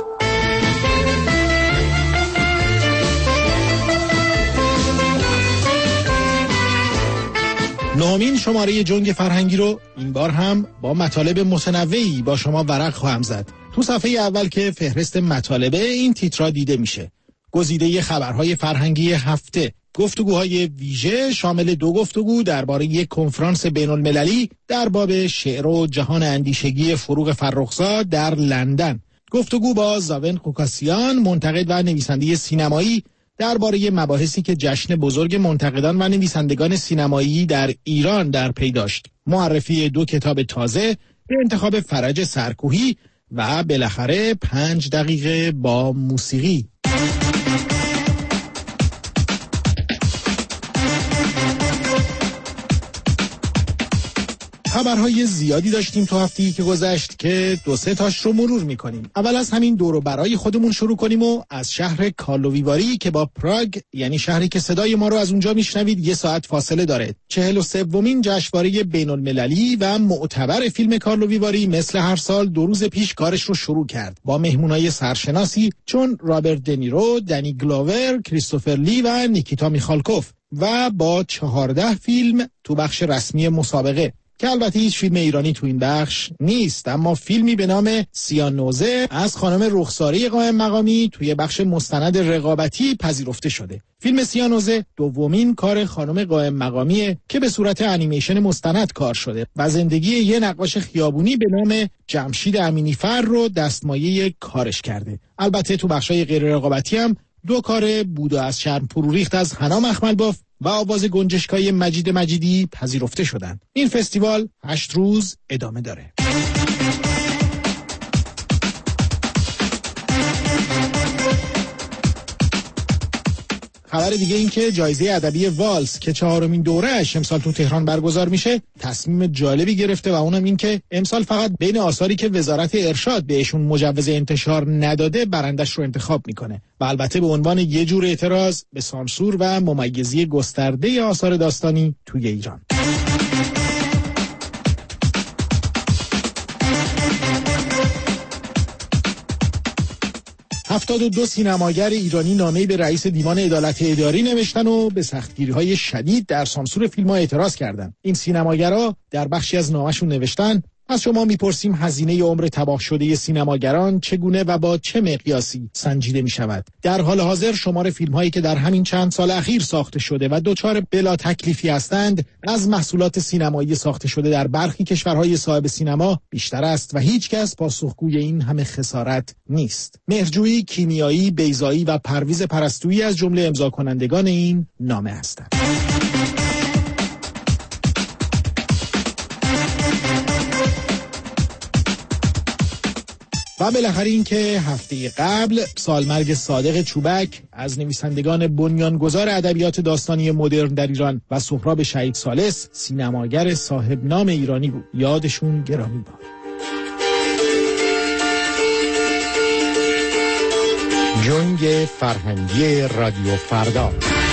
نهمین شماره جنگ فرهنگی رو این بار هم با مطالب متنوعی با شما ورق خواهم زد. تو صفحه اول که فهرست مطالب این تیترا دیده میشه. گزیده خبرهای فرهنگی هفته، گفتگوهای ویژه شامل دو گفتگو درباره یک کنفرانس بین‌المللی در باب شعر و جهان اندیشگی فروغ فرخزاد در لندن، گفتگو با زاون کوکاسیان منتقد و نویسنده سینمایی درباره مباحثی که جشن بزرگ منتقدان و نویسندگان سینمایی در ایران در پی داشت، معرفی دو کتاب تازه، به انتخاب فرج سرکوهی و بالاخره پنج دقیقه با موسیقی. خبرهای زیادی داشتیم تو هفته‌ای که گذشت که دو سه تاش رو مرور می‌کنیم. اول از همین دور و برای خودمون شروع کنیم و از شهر کارلووی که با پراگ، یعنی شهری که صدای ما رو از اونجا میشنوید، یه ساعت فاصله داره. چهل و سومین جشنواره بین‌المللی و معتبر فیلم کارلووی مثل هر سال دو روز پیش کارش رو شروع کرد با مهمونای سرشناسی چون رابرت دنیرو، دنی گلوور، کریستوفر لی و نیکیتا میخالکوف و با چهارده فیلم تو بخش رسمی مسابقه که البته هیچ فیلم ایرانی تو این بخش نیست، اما فیلمی به نام سیانوزه از خانم رخساره قائم مقامی توی بخش مستند رقابتی پذیرفته شده. فیلم سیانوزه دومین کار خانم قائم مقامیه که به صورت انیمیشن مستند کار شده و زندگی یه نقاش خیابونی به نام جمشید امینیفر رو دستمایه کارش کرده. البته تو بخشای غیر رقابتی هم دو کار بود و از شرم فرو ریخت از حنا مخملباف و آواز گنجشکای مجید مجیدی پذیرفته شدند. این فستیوال هشت روز ادامه داره. خبر دیگه این که جایزه ادبی والس که چهارمین دوره‌اش امسال تو تهران برگزار میشه تصمیم جالبی گرفته و اونم این که امسال فقط بین آثاری که وزارت ارشاد بهشون مجوز انتشار نداده برندش رو انتخاب میکنه و البته به عنوان یه جور اعتراض به سانسور و ممیزی گسترده آثار داستانی توی ایران. هفتاد و دو سینماگر ایرانی نامه‌ای به رئیس دیوان عدالت اداری نوشتن و به سختگیری‌های شدید در سانسور فیلم‌ها اعتراض کردند. این سینماگرها در بخشی از نامه‌شون نوشتن: از شما میپرسیم هزینه عمر تباه شده سینماگران چگونه و با چه مقیاسی سنجیده می شود؟ در حال حاضر شمار فیلم هایی که در همین چند سال اخیر ساخته شده و دچار بلا تکلیفی هستند از محصولات سینمایی ساخته شده در برخی کشورهای صاحب سینما بیشتر است و هیچ کس پاسخگوی این همه خسارت نیست. مهرجویی کیمیایی، بیضایی و پرویز پرستویی از جمله امضا کنندگان این نامه هستند. و بالاخره این که هفته قبل سالمرگ صادق چوبک از نویسندگان بنیانگذار ادبیات داستانی مدرن در ایران و سهراب شهید ثالث سینماگر صاحب نام ایرانی بود. یادشون گرامی باد. جنگ فرهنگی رادیو فردا.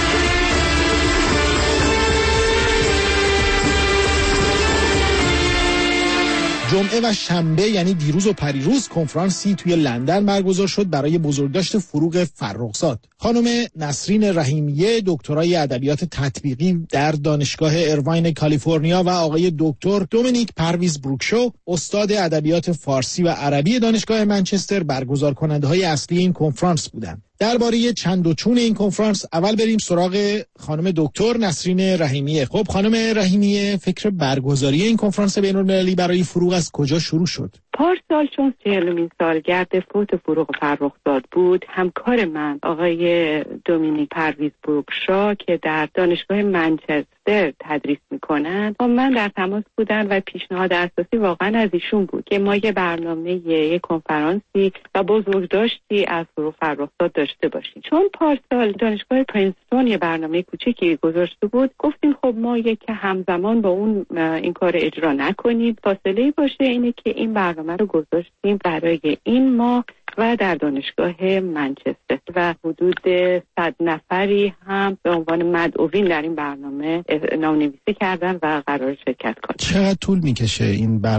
جمعه و شنبه یعنی دیروز و پریروز کنفرانسی توی لندن برگزار شد برای بزرگداشت فروغ فرخزاد. خانم نسرین رحیمیه دکترای ادبیات تطبیقی در دانشگاه ایرواین کالیفرنیا و آقای دکتر دومینیک پرویز بروکشو استاد ادبیات فارسی و عربی دانشگاه منچستر برگزار کننده‌های اصلی این کنفرانس بودند. درباره چند و چون این کنفرانس اول بریم سراغ خانم دکتر نسرین رحیمیه. خب خانم رحیمیه، فکر برگزاری این کنفرانس بین‌المللی برای فروغ از کجا شروع شد؟ پارسال چون چهلمین سالگرد فوت فروغ فرخزاد بود، همکار من آقای دومینیک پرویز بروکشا که در دانشگاه منچستر تدریس میکنن با من در تماس بودن و پیشنهاد اساسی واقعا از ایشون بود که ما یه برنامه یک کنفرانسی و بزرگداشتی از فروغ فرخزاد داشته باشیم. چون پارسال دانشگاه پرینستون یه برنامه کوچیکی گذاشته بود، گفتیم خب ما یک همزمان با اون این کار اجرا نکنیم، فاصله باشه. اینه که این برنامه رو گذاشتیم برای این ماه و در دانشگاه منچستر و حدود صد نفری هم به عنوان مدعوین در این برنامه نام‌نویسی کردن و قرار شرکت کنن. چقدر طول میکشه این برنامه؟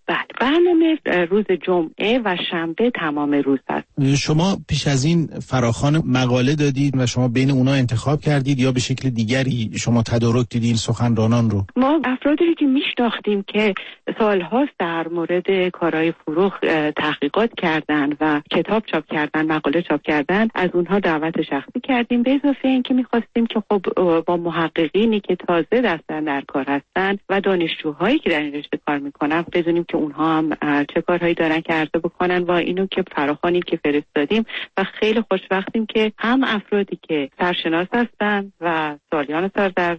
بله، برنامه روز جمعه و شنبه تمام روز هست. شما پیش از این فراخوان مقاله دادید و شما بین اونا انتخاب کردید یا به شکل دیگری شما تدارک دیدین سخنرانان رو؟ ما افرادی رو که میشناختیم که سالهاست در مورد کارهای فروغ تحقیقات کردن و کتاب چاپ کردن، مقاله چاپ کردن، از اونها دعوت شخصی کردیم. به اضافه این که میخواستیم که خب با محققینی که تازه دستن در کار هستن و دانشجوهایی که در این رشته کار میکنن بدونیم که اونها هم چه کارهایی دارن که عرضه بکنن و اینو که فراخوانی که فرستادیم و خیلی خوشبختیم که هم افرادی که سرشناس هستن و سالیان سال در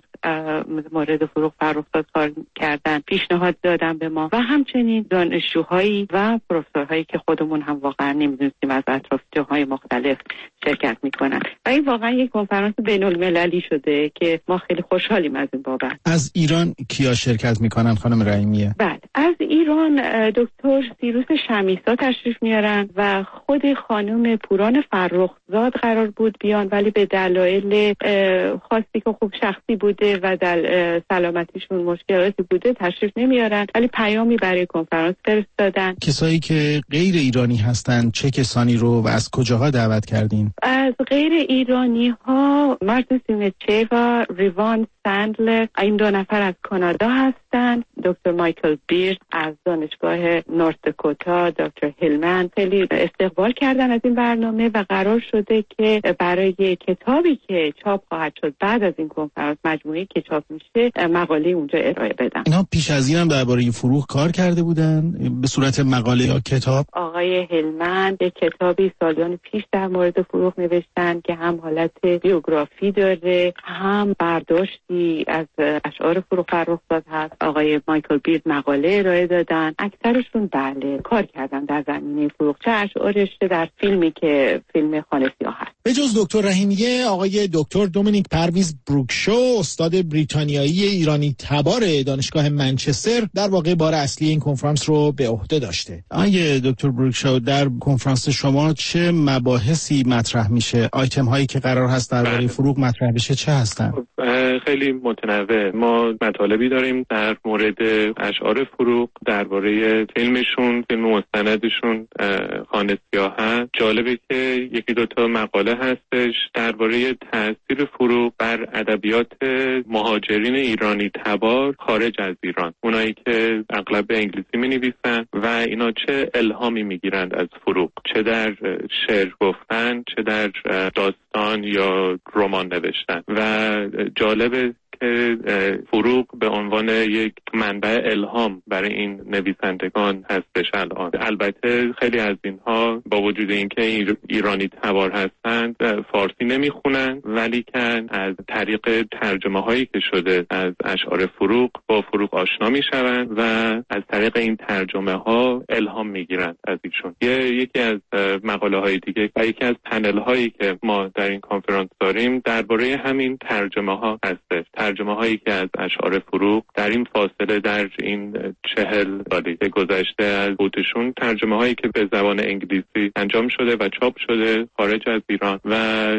مورد فروغ فرخزاد کار کردن پیشنهاد دادن به ما و همچنین دانشجوهایی و پروفسورهایی که خودمون هم واقعا نمیدونستیم از اطراف جاهای مختلف شرکت میکنن و این واقعا یک کنفرانس بین المللی شده که ما خیلی خوشحالیم از این بابت. از ایران کیا شرکت میکنن خانم رحیمیه؟ بله، از ایران دکتر سیروس شمیسا تشریف میارن و خود خانم پوران فرخزاد قرار بود بیان ولی به دلایل خاصی که خوب شخصی بوده و در سلامتیشون مشکلاتی بوده تشریف نمیارن ولی پیامی برای کنفرانس فرستادن. کسایی که غیر ایرانی هستن چه کسانی رو و از کجاها دعوت کردین؟ از غیر ایرانی ها مارتین سیمچه و ریوان سندلر، این دو نفر از کانادا هستن. دکتر مایکل بیرد از دانشگاه نورت داکوتا، دکتر هیلمن خیلی استقبال کردن از این برنامه و قرار شده که برای کتابی که چاپ خواهد شد بعد از این کنفرانس، مجموعه‌ای که چاپ میشه، مقاله اونجا ارائه بدن. اینا پیش از این هم درباره فروغ کار کرده بودن به صورت مقاله یا کتاب؟ آقای هیلمن یک کتابی سالیان پیش در مورد فروغ نوشتن که هم حالت بیوگرافی داره هم برداشتی از اشعار فروغ فرخزاد هست. آقای مایکل بیرد مقاله ارائه دادن. اکثرشون بله کار کردن در زمینه فروغ، چه اشعارش در فیلمی که فیلم خانه سیاه هست. به جز دکتر رحیمیه، آقای دکتر دومینیک پرویز بروکشو، استاد بریتانیایی ایرانی تبار دانشگاه منچستر، در واقع بار اصلی این کنفرانس رو به عهده داشته. آقای دکتر بروکشو، در کنفرانس شما چه مباحثی مطرح میشه؟ آیتم هایی که قرار هست درباره فروغ مطرح بشه چه هستن؟ خیلی متنوع. ما مطالبی داریم در مورد اشعار فروغ، درباره فیلمشون، فیلم مستندشون خانه سیاه هست. جالبه که یکی دوتا مقاله هستش درباره تاثیر فروغ بر ادبیات مهاجرین ایرانی تبار خارج از ایران، اونایی که اغلب به انگلیسی می‌نویسن و اینا چه الهامی میگیرند از فروغ، چه در شعر گفتن، چه در داستان یا رمان نوشتن. و جالبه که فروغ به عنوان یک منبع الهام برای این نویسندگان هستش الان. البته خیلی از اینها با وجود اینکه ایرانی تبار هستند فارسی نمیخونن، ولی که از طریق ترجمه هایی که شده از اشعار فروغ با فروغ آشنا میشوند و از طریق این ترجمه ها الهام میگیرند از ایشون. یه یکی از مقاله های دیگه و یکی از پنل هایی که ما در این کنفرانس داریم درباره همین ترجمه ها هستش. ترجمه هایی که از اشعار فروغ در این فاصله، در این چهل سالی گذشته از بودشون، ترجمه هایی که به زبان انگلیسی انجام شده و چاپ شده خارج از ایران و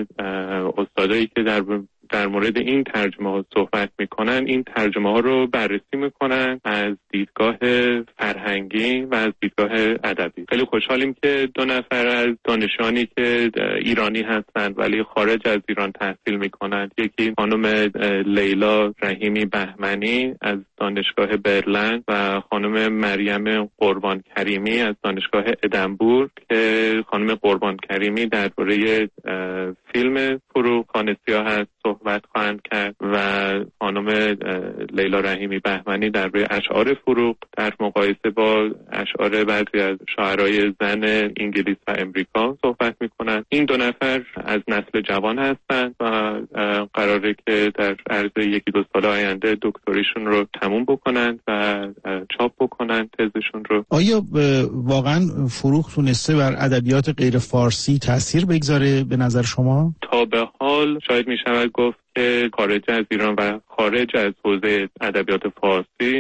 استادایی که در در مورد این ترجمه ها صحبت میکنن، این ترجمه ها رو بررسی میکنن از دیدگاه فرهنگی و از دیدگاه ادبی. خیلی خوشحالیم که دو نفر از دانشانی که ایرانی هستند ولی خارج از ایران تحصیل میکنند، یکی خانم لیلا رحیمی بهمنی از دانشگاه برلند و خانم مریم قربان کریمی از دانشگاه ادنبورگ، که خانم قربان کریمی درباره فیلم فروغ خانه سیاه هست صحبت خواهند کرد و خانم لیلا رحیمی بهمنی درباره اشعار فروغ در مقایسه با اشعار بعضی از شاعرای زن انگلیس و امریکا صحبت میکنند. این دو نفر از نسل جوان هستند و قراره که در عرض یکی دو سال آینده دکتریشون رو تموم بکنند و چاپ بکنند تزشون رو. آیا واقعا فروغ تونسته بر ادبیات غیر فارسی تأثیر بگذاره به نظر شما؟ تا به حال شاید می شود گفت که خارج از ایران و خارج از حوزه ادبیات فارسی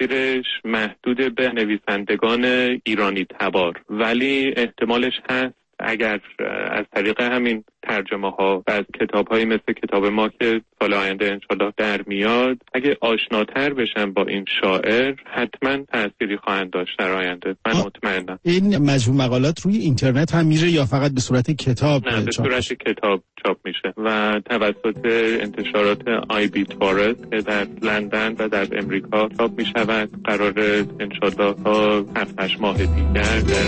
تأثیرش محدود به نویسندگان ایرانی تبار، ولی احتمالش هست اگر از طریق همین ترجمه ها و از کتاب های مثل کتاب ما که سال آینده انشالله در میاد، اگه آشناتر بشن با این شاعر حتما تأثیری خواهند داشت در آینده، من مطمئنم. این مجموع مقالات روی اینترنت هم میره یا فقط به صورت کتاب؟ نه، به صورت کتاب چاپ میشه و توسط انتشارات آی بی تورس که در لندن و در امریکا چاپ میشود. قرار انشالله تا هفت هشت ماه دیگر در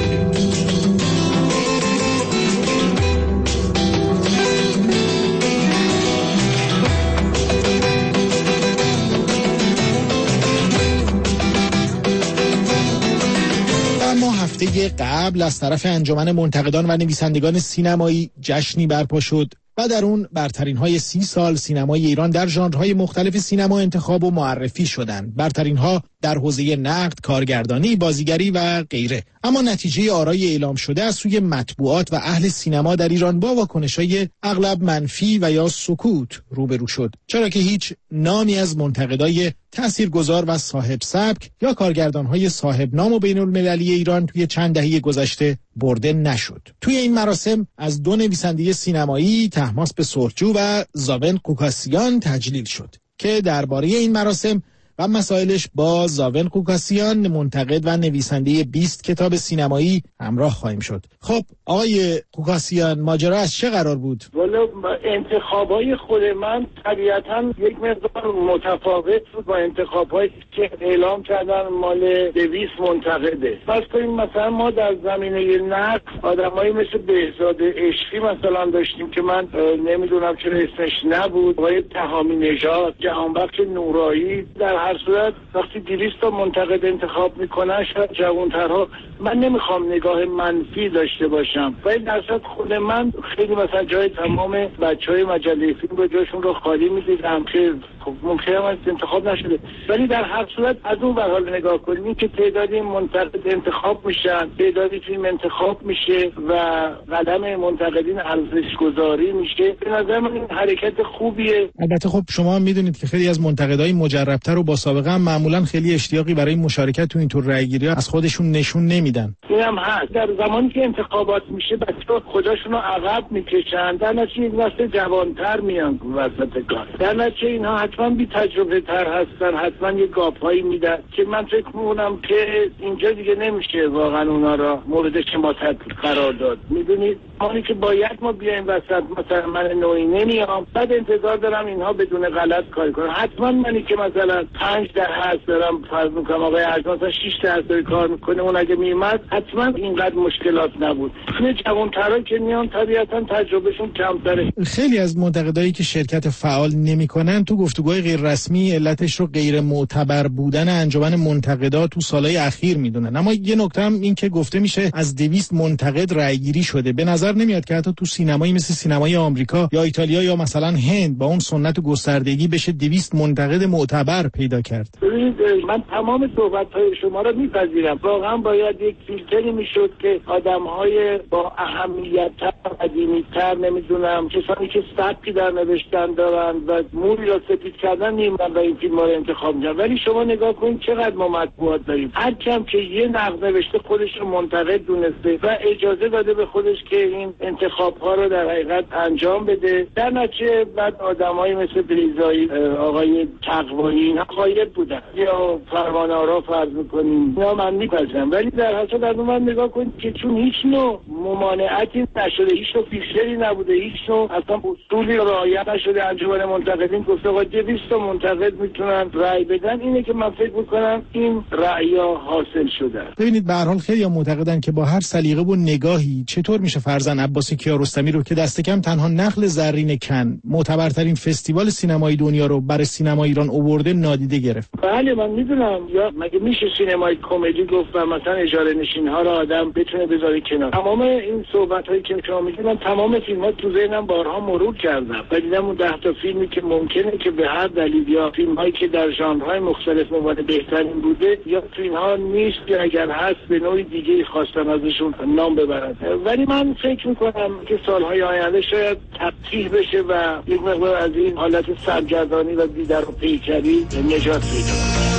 هفته قبل از طرف انجمن منتقدان و نویسندگان سینمایی جشنی برپا شد و در اون برترین های سی سال سینمای ایران در ژانرهای مختلف سینما انتخاب و معرفی شدند. برترین ها در حوزه نقد، کارگردانی، بازیگری و غیره. اما نتیجه آرای اعلام شده از سوی مطبوعات و اهل سینما در ایران با واکنش‌های اغلب منفی و یا سکوت روبرو شد، چرا که هیچ نامی از منتقدای تاثیرگذار و صاحب سبک یا کارگردان‌های صاحب نام و بین‌المللی ایران توی چند دهه گذشته برده نشد. توی این مراسم از دو نویسنده سینمایی، طهماسب سرخجو و زاون قوکاسیان تجلیل شد که درباره این مراسم و مسائلش با زاون قوکاسیان، منتقد و نویسنده بیست کتاب سینمایی همراه خواهیم شد. خب آقای قوکاسیان، ماجرا از چه قرار بود؟ والا انتخابای خود من طبیعتاً یک مقدار متفاوت بود با انتخابایی که اعلام کردن مال دویست منتقده. پس کنیم مثلا ما در زمینه نقد آدمایی مثل بهزاد عشقی مثلا داشتیم که من نمیدونم چرا اسمش نبود، آقای تهامی نژاد، جهانبخش نورایی. در هر صورت وقتی دویست تا منتقد انتخاب میکنن شاید جوانترها، من نمیخوام نگاه منفی داشته باشم ولی در صورت خود من خیلی مثلا جای تمام بچهای مجله فیلم رو جاشون رو خالی میدیدم که ممکنه من انتخاب نشده، ولی در هر صورت از اون برحال نگاه کنیم که تعدادی منتقد انتخاب میشن، تعدادی فیلم انتخاب میشه و قدم منتقدین ارزش گذاری میشه. به نظر من این حرکت خوبیه. البته خب شما هم میدونید که خیلی از منتقدای مجربتر و با سابقه هم معمولا خیلی اشتیاقی برای مشارکت تو اینطور رأیگیری از خودشون نشون نمیدن. اینم هست. در زمانی که انتخابات میشه بچه‌ها خودشون رو عقب میکشن، در نتیجه این واسه جوانتر میان وسط کار. در نتیجه اینها حتما بی تجربه تر هستن، حتما یه گاپایی میدن که من فکر میکنم که اینجا دیگه نمیشه واقعا اونا را مورد شماتت قرار داد. میدونید حالی که باید ما بیایم وسط، مثلا من نوعی نمیام بعد انتظار دارم اینها بدون غلط کار کنن. حتما منی که مثلا پنج درصد دارم فرض میکنم آقای ارجمند مثلا شش درصد کار میکنه، اون اگه میومد حتما اینقدر مشکلات نبود. این جوان‌ترا که میان طبیعتا تجربهشون کمتره. خیلی از منتقدایی که شرکت فعال نمیکنن تو گفتگوهای غیر رسمی علتش رو غیر معتبر بودن انجمن منتقدا تو سالهای اخیر میدونن. اما یه نکته هم این که گفته میشه از دویست منتقد رأیگیری شده. به نظر نمیاد که حتی تو سینمایی مثل سینمای آمریکا یا ایتالیا یا مثلا هند با اون سنت و گستردگی بشه دویست منتقد معتبر پیدا کرد. من تمام صحبت‌های شما رو میپذیرم. واقعا باید یک فیلتری میشد که آدم‌های با اهمیت‌تر، قدیمی‌تر، نمیدونم کسانی که سبکی در نوشتن دارن و موری را سفید کردن میمونن و این فیلم‌ها رو انتخاب می‌کنن. ولی شما نگاه کنید چقدر ما مطبوعات داریم. هر کم که یه نقد نوشته خودش رو منتقد دونسته و اجازه داده به خودش که این انتخاب‌ها رو در حقیقت انجام بده. در نتیجه بعد آدمایی مثل بریزایی، آقای تقوایی اینا غایب بودن یا فرمان‌آرا فرض می‌کنیم. اینا من می‌پذیرم، ولی در حساب از اون نگاه کنید که چون هیچ نوع ممانعتی نشده، هیچ نوع فیلتری نبوده، هیچ نوع اصلا اصولی رعایت نشده، انجمن منتقدین گفته آقا دویست تا منتقد میتونن رأی بدن، اینه که من فکر می‌کنم این رأی‌ها حاصل شده. ببینید به هر حال خیلی معتقدن که با هر سلیقه و نگاهی چطور میشه فرزند عباس کیارستمی رو که دست کم تنها نخل زرین کن معتبرترین فستیوال سینمایی دنیا رو برای سینما ایران آورده نادیده گرفت. بله من میدونم. یا مگه میشه سینمای کمدی گفت و مثلا اجاره نشین ها رو آدم بتونه بذاره کنار؟ تمام این صحبت هایی که شما میگید من تمام فیلم ها تو ذهنم بارها مرور کردم و دیدم اون ده تا فیلمی که ممکنه که به هر دلیل یا فیلم هایی که در ژانرهای مختلف مورد بهترین بوده یا تو اینها نیست که اگر هست به نوعی دیگه خواستن ازشون نام ببرن. ولی من فکر میکنم که سالهای آینده شاید تبدیل بشه و یک مقدار از این حالت سرگردانی و بی‌در و پیکری نجات پیدا کنه.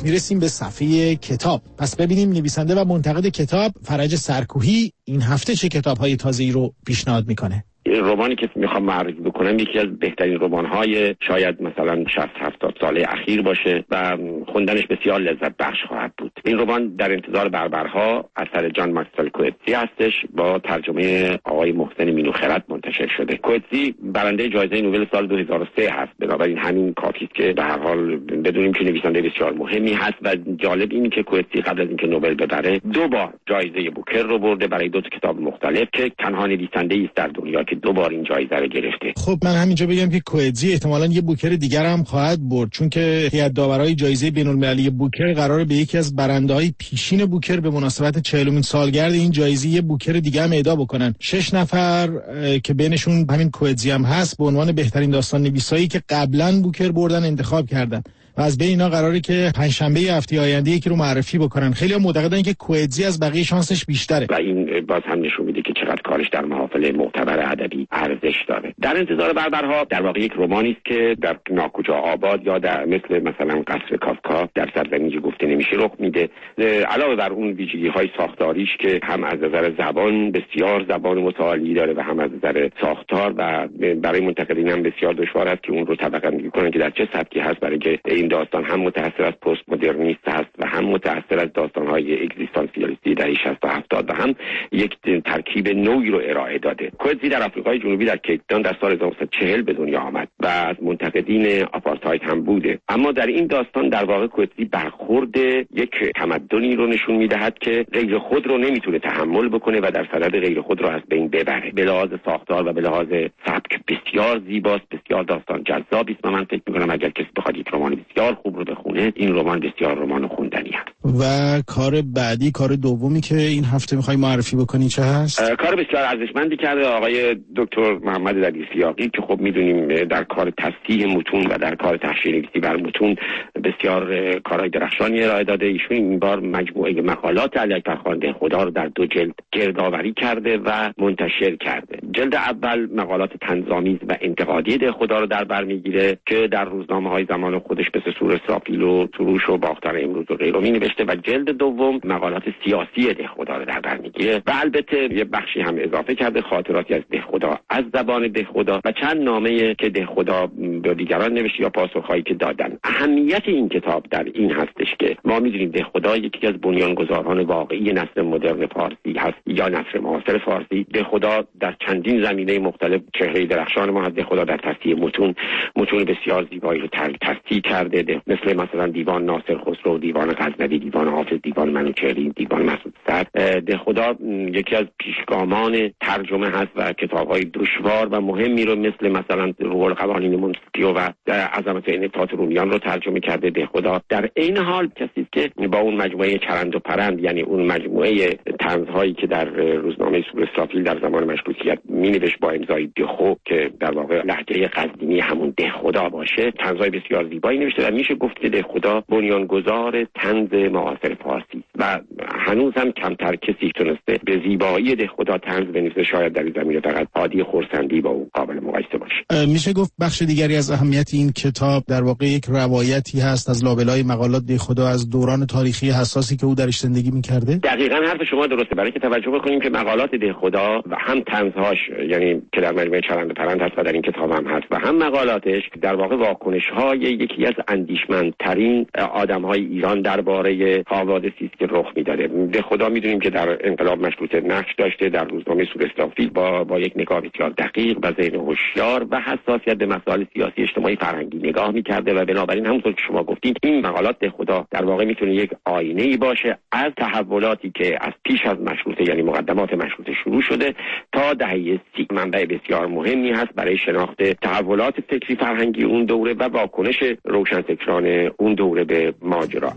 میرسیم به صفحه کتاب. پس ببینیم نویسنده و منتقد کتاب فرج سرکوهی این هفته چه کتاب‌های تازه‌ای رو پیشنهاد میکنه. رمانی که میخوام معرفی بکنم یکی از بهترین رمان‌های شاید مثلا شصت هفتاد ساله اخیر باشه و خوندنش بسیار لذت بخش خواهد بود. این رمان در انتظار بربرها اثر جان ماکسول کوئتسی هستش، با ترجمه آقای محسن مینوخرد منتشر شده. کوئتسی برنده جایزه نوبل سال دو هزار و سه هست، بنابراین همین کافی است که به هر حال بدونیم که نویسنده بسیار مهمی هست. و جالب اینه که کوئتسی قبل از اینکه نوبل ببره دو بار جایزه بوکر رو برده برای دو تا کتاب مختلف، که تنها نویسنده‌ای است در دنیا که دو بار این جایزه رو گرفته. خب من همینجا بگم که کوئتسی احتمالاً یه بوکر دیگر هم خواهد برد، چون که هیئت داورای جایزه بین‌المللی بوکر قراره به یکی از برنده‌های پیشین بوکر به مناسبت چهلمین سالگرد این جایزه یه بوکر دیگه هم اهدا بکنن. شش نفر که بینشون همین کوئتسی هم هست به عنوان بهترین داستان نویسایی که قبلاً بوکر بردن انتخاب کردن و از بین اینا قراره که پنجشنبه هفته آینده یکی رو معرفی بکنن. خیلی هم معتقدن که کوئتسی از بقیه شانسش بیشتره و این باز هم نشون میده که چقدر کارش در محافل معتبر ادبی ارزش داره. در انتظار بربرها در واقع یک رمانی است که در ناکجا آباد یا در مثل مثلا قصر کافکا در سرزمینی گفته نمیشه رخ میده. علاوه بر اون ویژگی‌های ساختاریش که هم از نظر زبان بسیار زبان متعالی داره و هم از نظر ساختار و برای منتقدین هم بسیار دشوار است که اون رو طبقه بندی کنن که در چه سبکی هست، برای که این داستان هم متأثر از پست مدرنیست هست و هم متأثر از داستان‌های اگزیستانسیالیستی دهه شصت و هفتاد و هم یک ترکیب نوعی رو ارائه داده. کوئتسی در آفریقای جنوبی در کیپ تاون در سال هزار و نهصد و چهل به دنیا آمد و از منتقدین آپارتاید هم بوده. اما در این داستان در واقع کوئتسی برخورد یک تمدنی رو نشون می‌دهد که غیر خود رو نمیتونه تحمل بکنه و در صدد غیر خود رو از بین ببره. به لحاظ ساختار و به لحاظ سبک بسیار زیباست، بسیار داستان جذابی است و من فکر می‌کنم اگر کسی بخواد یک رمان بسیار خوب رو بخونه این رمان بسیار رمان خوندنی است. و کار بعدی، کار دومی که این هفته می‌خوای معرفی بکنی چه هست؟ کار بسیار ارزشمندی کرده آقای دکتر محمد دبیرسیاقی که خب می‌دونیم در کار تصحیح متون و در کار تحشیرنویسی بر متون بسیار کارهای درخشانی ارائه داده. ایشون این بار مجموعه مقالات علیه فرخنده خدا رو در دو جلد گردآوری کرده و منتشر کرده. جلد اول مقالات طنزآمیز و انتقادی ده خدا رو در بر میگیره که در روزنامه‌های زمان خودش مثل سور اسرافیل و سروش و باختر امروز و غیره می نوشته و جلد دوم مقالات سیاسی ده خدا رو در بر میگیره و البته یه بخشی هم اضافه کرده خاطراتی از ده خدا از زبان ده خدا و چند نامه که ده خدا به دیگران نوشته یا پاسخهایی که دادن. اهمیت این کتاب در این هستش که ما می‌دونیم ده خدا یکی از بنیانگذاران واقعی نثر مدرن فارسی هست یا نثر معاصر فارسی. ده خدا در چندین زمینه مختلف چهره درخشان ما هست. ده خدا در تصحیح متون متون بسیار زیبایی رو تصحیح کرده ده. مثل مثلا دیوان ناصر خسرو، دیوان غزنوی، دیوان حافظ، دیوان منوچهری، دیوان مسعود سعد. ده خدا یکی از پیشگامان ترجمه هست و کتاب‌های دشوار و مهمی رو مثل مثلا روح القوانین مونتسکیو و عظمت انحطاط رومیان رو ترجمه کرده. ده خدا در این حال کسی که با اون مجموعه چرند و پرند، یعنی اون مجموعه طنزهایی که در روزنامه سور اسرافیل در زمان مشروطیت می‌نوشت با امضای دهو که در واقع لهجه قزوینی همون ده خدا باشه، طنزهای بسیار زیبایی نوشته و میشه گفت که ده خدا بنیانگذار طنز معاصر فارسی و هنوز هم کمتر کسی تونسته به زیبایی ده خدا طنز بنویسه. شاید در این زمینه فقط عادی خورسندی با اون قابل مقایسه باشه. میشه گفت بخش دیگری از اهمیت این کتاب در واقع یک روایتی هست از لابلای مقالات ده خدا از دوران تاریخی حساسی که او درش زندگی می‌کرده. دقیقاً حرف شما درسته، برای که توجه بکنیم که مقالات ده خدا و هم طنزهاش یعنی که در مجموعه چرند و پرند هست و در این کتاب هم هست و هم مقالاتش در واقع واکنش‌های یکی از اندیشمندترین آدم‌های ایران درباره حوادثی است که رخ می‌داده. به خدا می‌دونیم که در انقلاب مشروطه نقش داشته، در روزنامه سور اسرافیل با با یک نگاه بسیار دقیق و ذهن هوشیار و حساسیت به مسائل سیاسی اجتماعی فرهنگی نگاه می‌کرده و بنابراین همونطور که شما گفتید این مقالات ده خدا در واقع می‌تونه یک آینه‌ای باشه از تحولاتی که از پیش از مشروطه یعنی مقدمات مشروطه شروع شده تا دهه سی. منبع بسیار مهمی هست برای شناخت تحولات فکری فرهنگی اون دوره و واکنش روشنفکران اون دوره به ماجرا.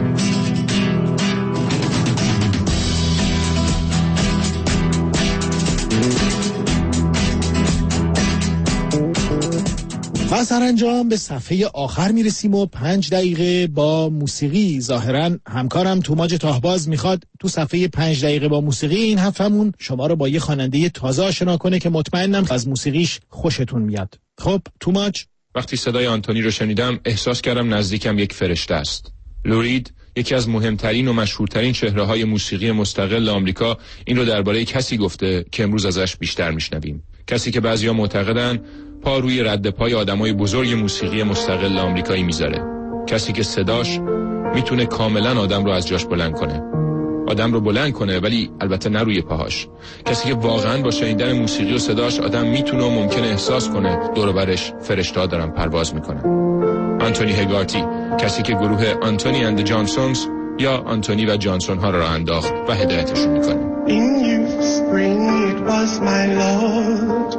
و سرانجام به صفحه آخر میرسیم و پنج دقیقه با موسیقی. ظاهراً همکارم توماج تاهباز میخواد تو صفحه پنج دقیقه با موسیقی این هفتمون شما رو با یه خواننده تازه آشنا کنه که مطمئنم از موسیقیش خوشتون میاد. خب توماج، وقتی صدای آنتونی رو شنیدم احساس کردم نزدیکم یک فرشته است. لورید، یکی از مهمترین و مشهورترین چهره‌های موسیقی مستقل آمریکا، این رو درباره کسی گفته که امروز ازش بیشتر میشنویم. کسی که بعضیا معتقدن پا روی رد پای آدمای بزرگ موسیقی مستقل آمریکایی میذاره. کسی که صداش میتونه کاملا آدم رو از جاش بلند کنه. آدم رو بلند کنه ولی البته نه روی پاهاش. کسی که واقعا با شنیدن موسیقی و صداش آدم میتونه و ممکنه احساس کنه دور و برش فرشته‌ها دارن پرواز میکنن. آنتونی هگارتی، کسی که گروه آنتونی اند جانسونز یا آنتونی و جانسون ها را راه انداخت و هدایتشون میکنه. In youth spring it was my Lord,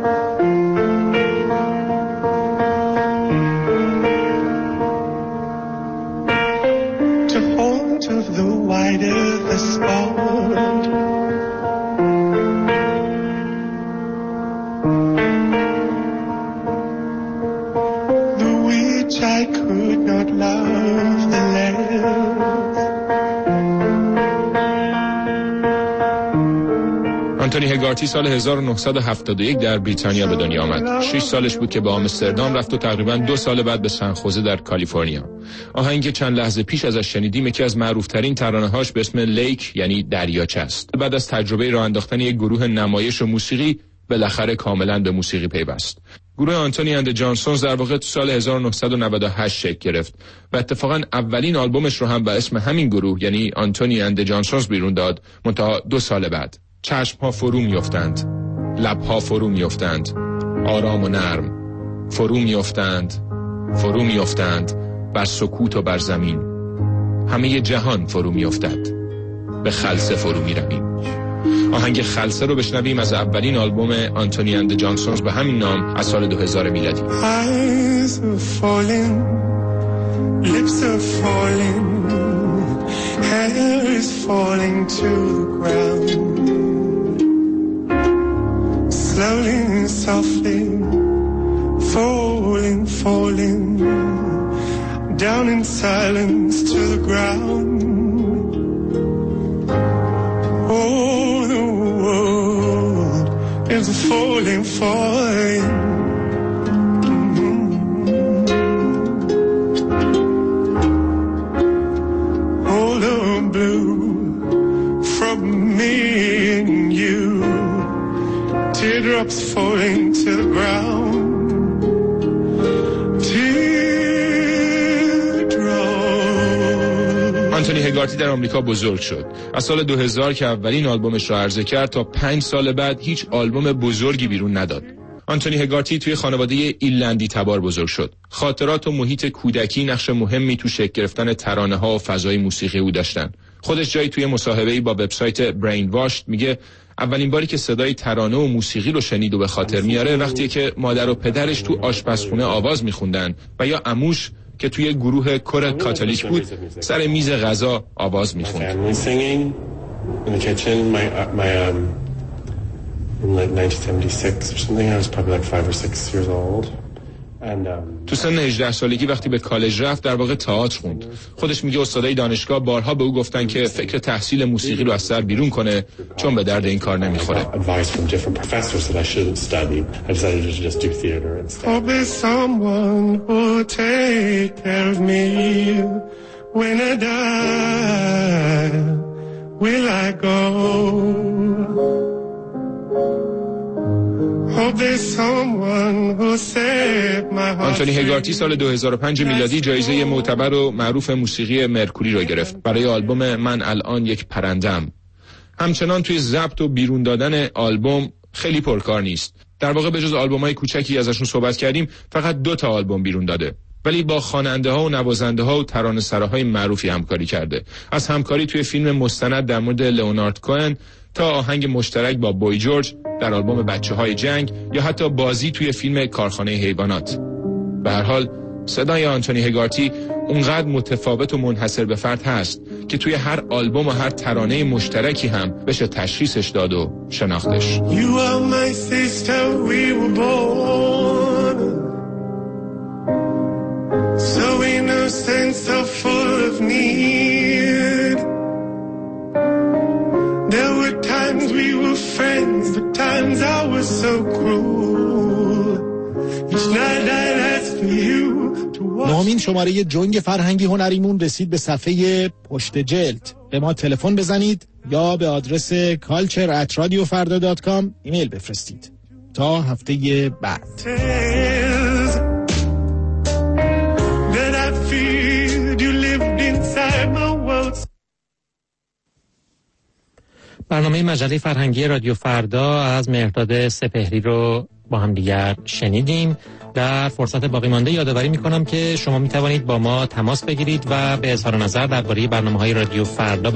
to haunt of the wide earth the spot, the which I could not love the less. آنتونی هگارتی سال هزار و نهصد و هفتاد و یک در بریتانیا به دنیا آمد. شش سالش بود که به آمستردام رفت و تقریباً دو سال بعد به سن خوزه در کالیفرنیا. آهنگی که چند لحظه پیش ازش شنیدیم یکی از معروف‌ترین ترانه‌هاش به اسم لیک یعنی دریاچه است. بعد از تجربه راه انداختن یک گروه نمایش و موسیقی بالاخره کاملاً به موسیقی پیوست. گروه آنتونی اند جانسونز در واقع تو سال هزار و نهصد و نود و هشت شکل گرفت و اتفاقاً اولین آلبومش رو هم به اسم همین گروه یعنی آنتونی اند جانسونز بیرون داد، منتها دو سال بعد. چشم‌ها فرو می‌افتند، لب‌ها فرو می‌افتند، آرام و نرم فرو می‌افتند، فرو می‌افتند بر سکوت و بر زمین. همه جهان فرو می‌افتد، به خلسه فرو می‌رویم. آهنگ خلسه رو بشنویم از اولین آلبوم آنتونی اند جانسونز به همین نام از سال دو هزار میلادی. Eyes are falling, lips are falling, hair is falling to the ground. Slowly and softly, falling, falling, down in silence to the ground. Oh, the world is falling, falling. All the blue from me and you. Teardrops falling to the ground. Teardrops. آنتونی هگارتی در آمریکا بزرگ شد. از سال دو هزار که اولین آلبومش را عرضه کرد تا پنج سال بعد هیچ آلبوم بزرگی بیرون نداد. آنتونی هگارتی توی خانواده ایرلندی تبار بزرگ شد. خاطرات و محیط کودکی نقش مهمی تو شکل گرفتن ترانه‌ها و فضای موسیقی او داشتن. خودش جایی توی مصاحبه‌ای با وبسایت برین واشت میگه اولین باری که صدای ترانه و موسیقی رو شنید و به خاطر میاره وقتی که مادر و پدرش تو آشپزخونه آواز میخوندن و یا عموش که توی گروه کور کاتولیک بود سر میز غذا آواز میخوند. تو سن هجده سالگی وقتی به کالج رفت در واقع تئاتر خوند. خودش میگه استادای دانشگاه بارها به او گفتن که فکر تحصیل موسیقی رو از سر بیرون کنه چون به درد این کار نمیخوره. آنتونی هگارتی سال دو هزار و پنج میلادی جایزه معتبر و معروف موسیقی مرکوری را گرفت برای آلبوم من الان یک پرندم. همچنان توی ضبط و بیرون دادن آلبوم خیلی پرکار نیست. در واقع به جز آلبوم‌های کوچکی ازشون صحبت کردیم فقط دو تا آلبوم بیرون داده، ولی با خواننده‌ها و نوازنده‌ها و ترانه‌سراهای معروفی همکاری کرده. از همکاری توی فیلم مستند در مورد لئونارد کوهن تا آهنگ مشترک با بوی جورج در آلبوم بچه‌های جنگ یا حتی بازی توی فیلم کارخانه حیوانات. به هر حال صدای آنتونی هگارتی اونقدر متفاوت و منحصر به فرد هست که توی هر آلبوم و هر ترانه مشترکی هم بشه تشخیصش داد و شناختش. You are my sister, we were born so innocent, so full of need. There were times we were friends, but times I was so cruel. Each night I'd ask for you نهمین شماره جنگ فرهنگی هنریمون رسید به صفحه پشت جلد. به ما تلفن بزنید یا به آدرس کالچر ات رادیو فردا دات کام ایمیل بفرستید. تا هفته بعد. برنامه مجله فرهنگی رادیو فردا از مهرداد سپهری رو با هم دیگر شنیدیم. در فرصت باقی مانده یادآوری می‌کنم که شما می‌توانید با ما تماس بگیرید و به اظهار نظر درباره برنامه‌های رادیو فردا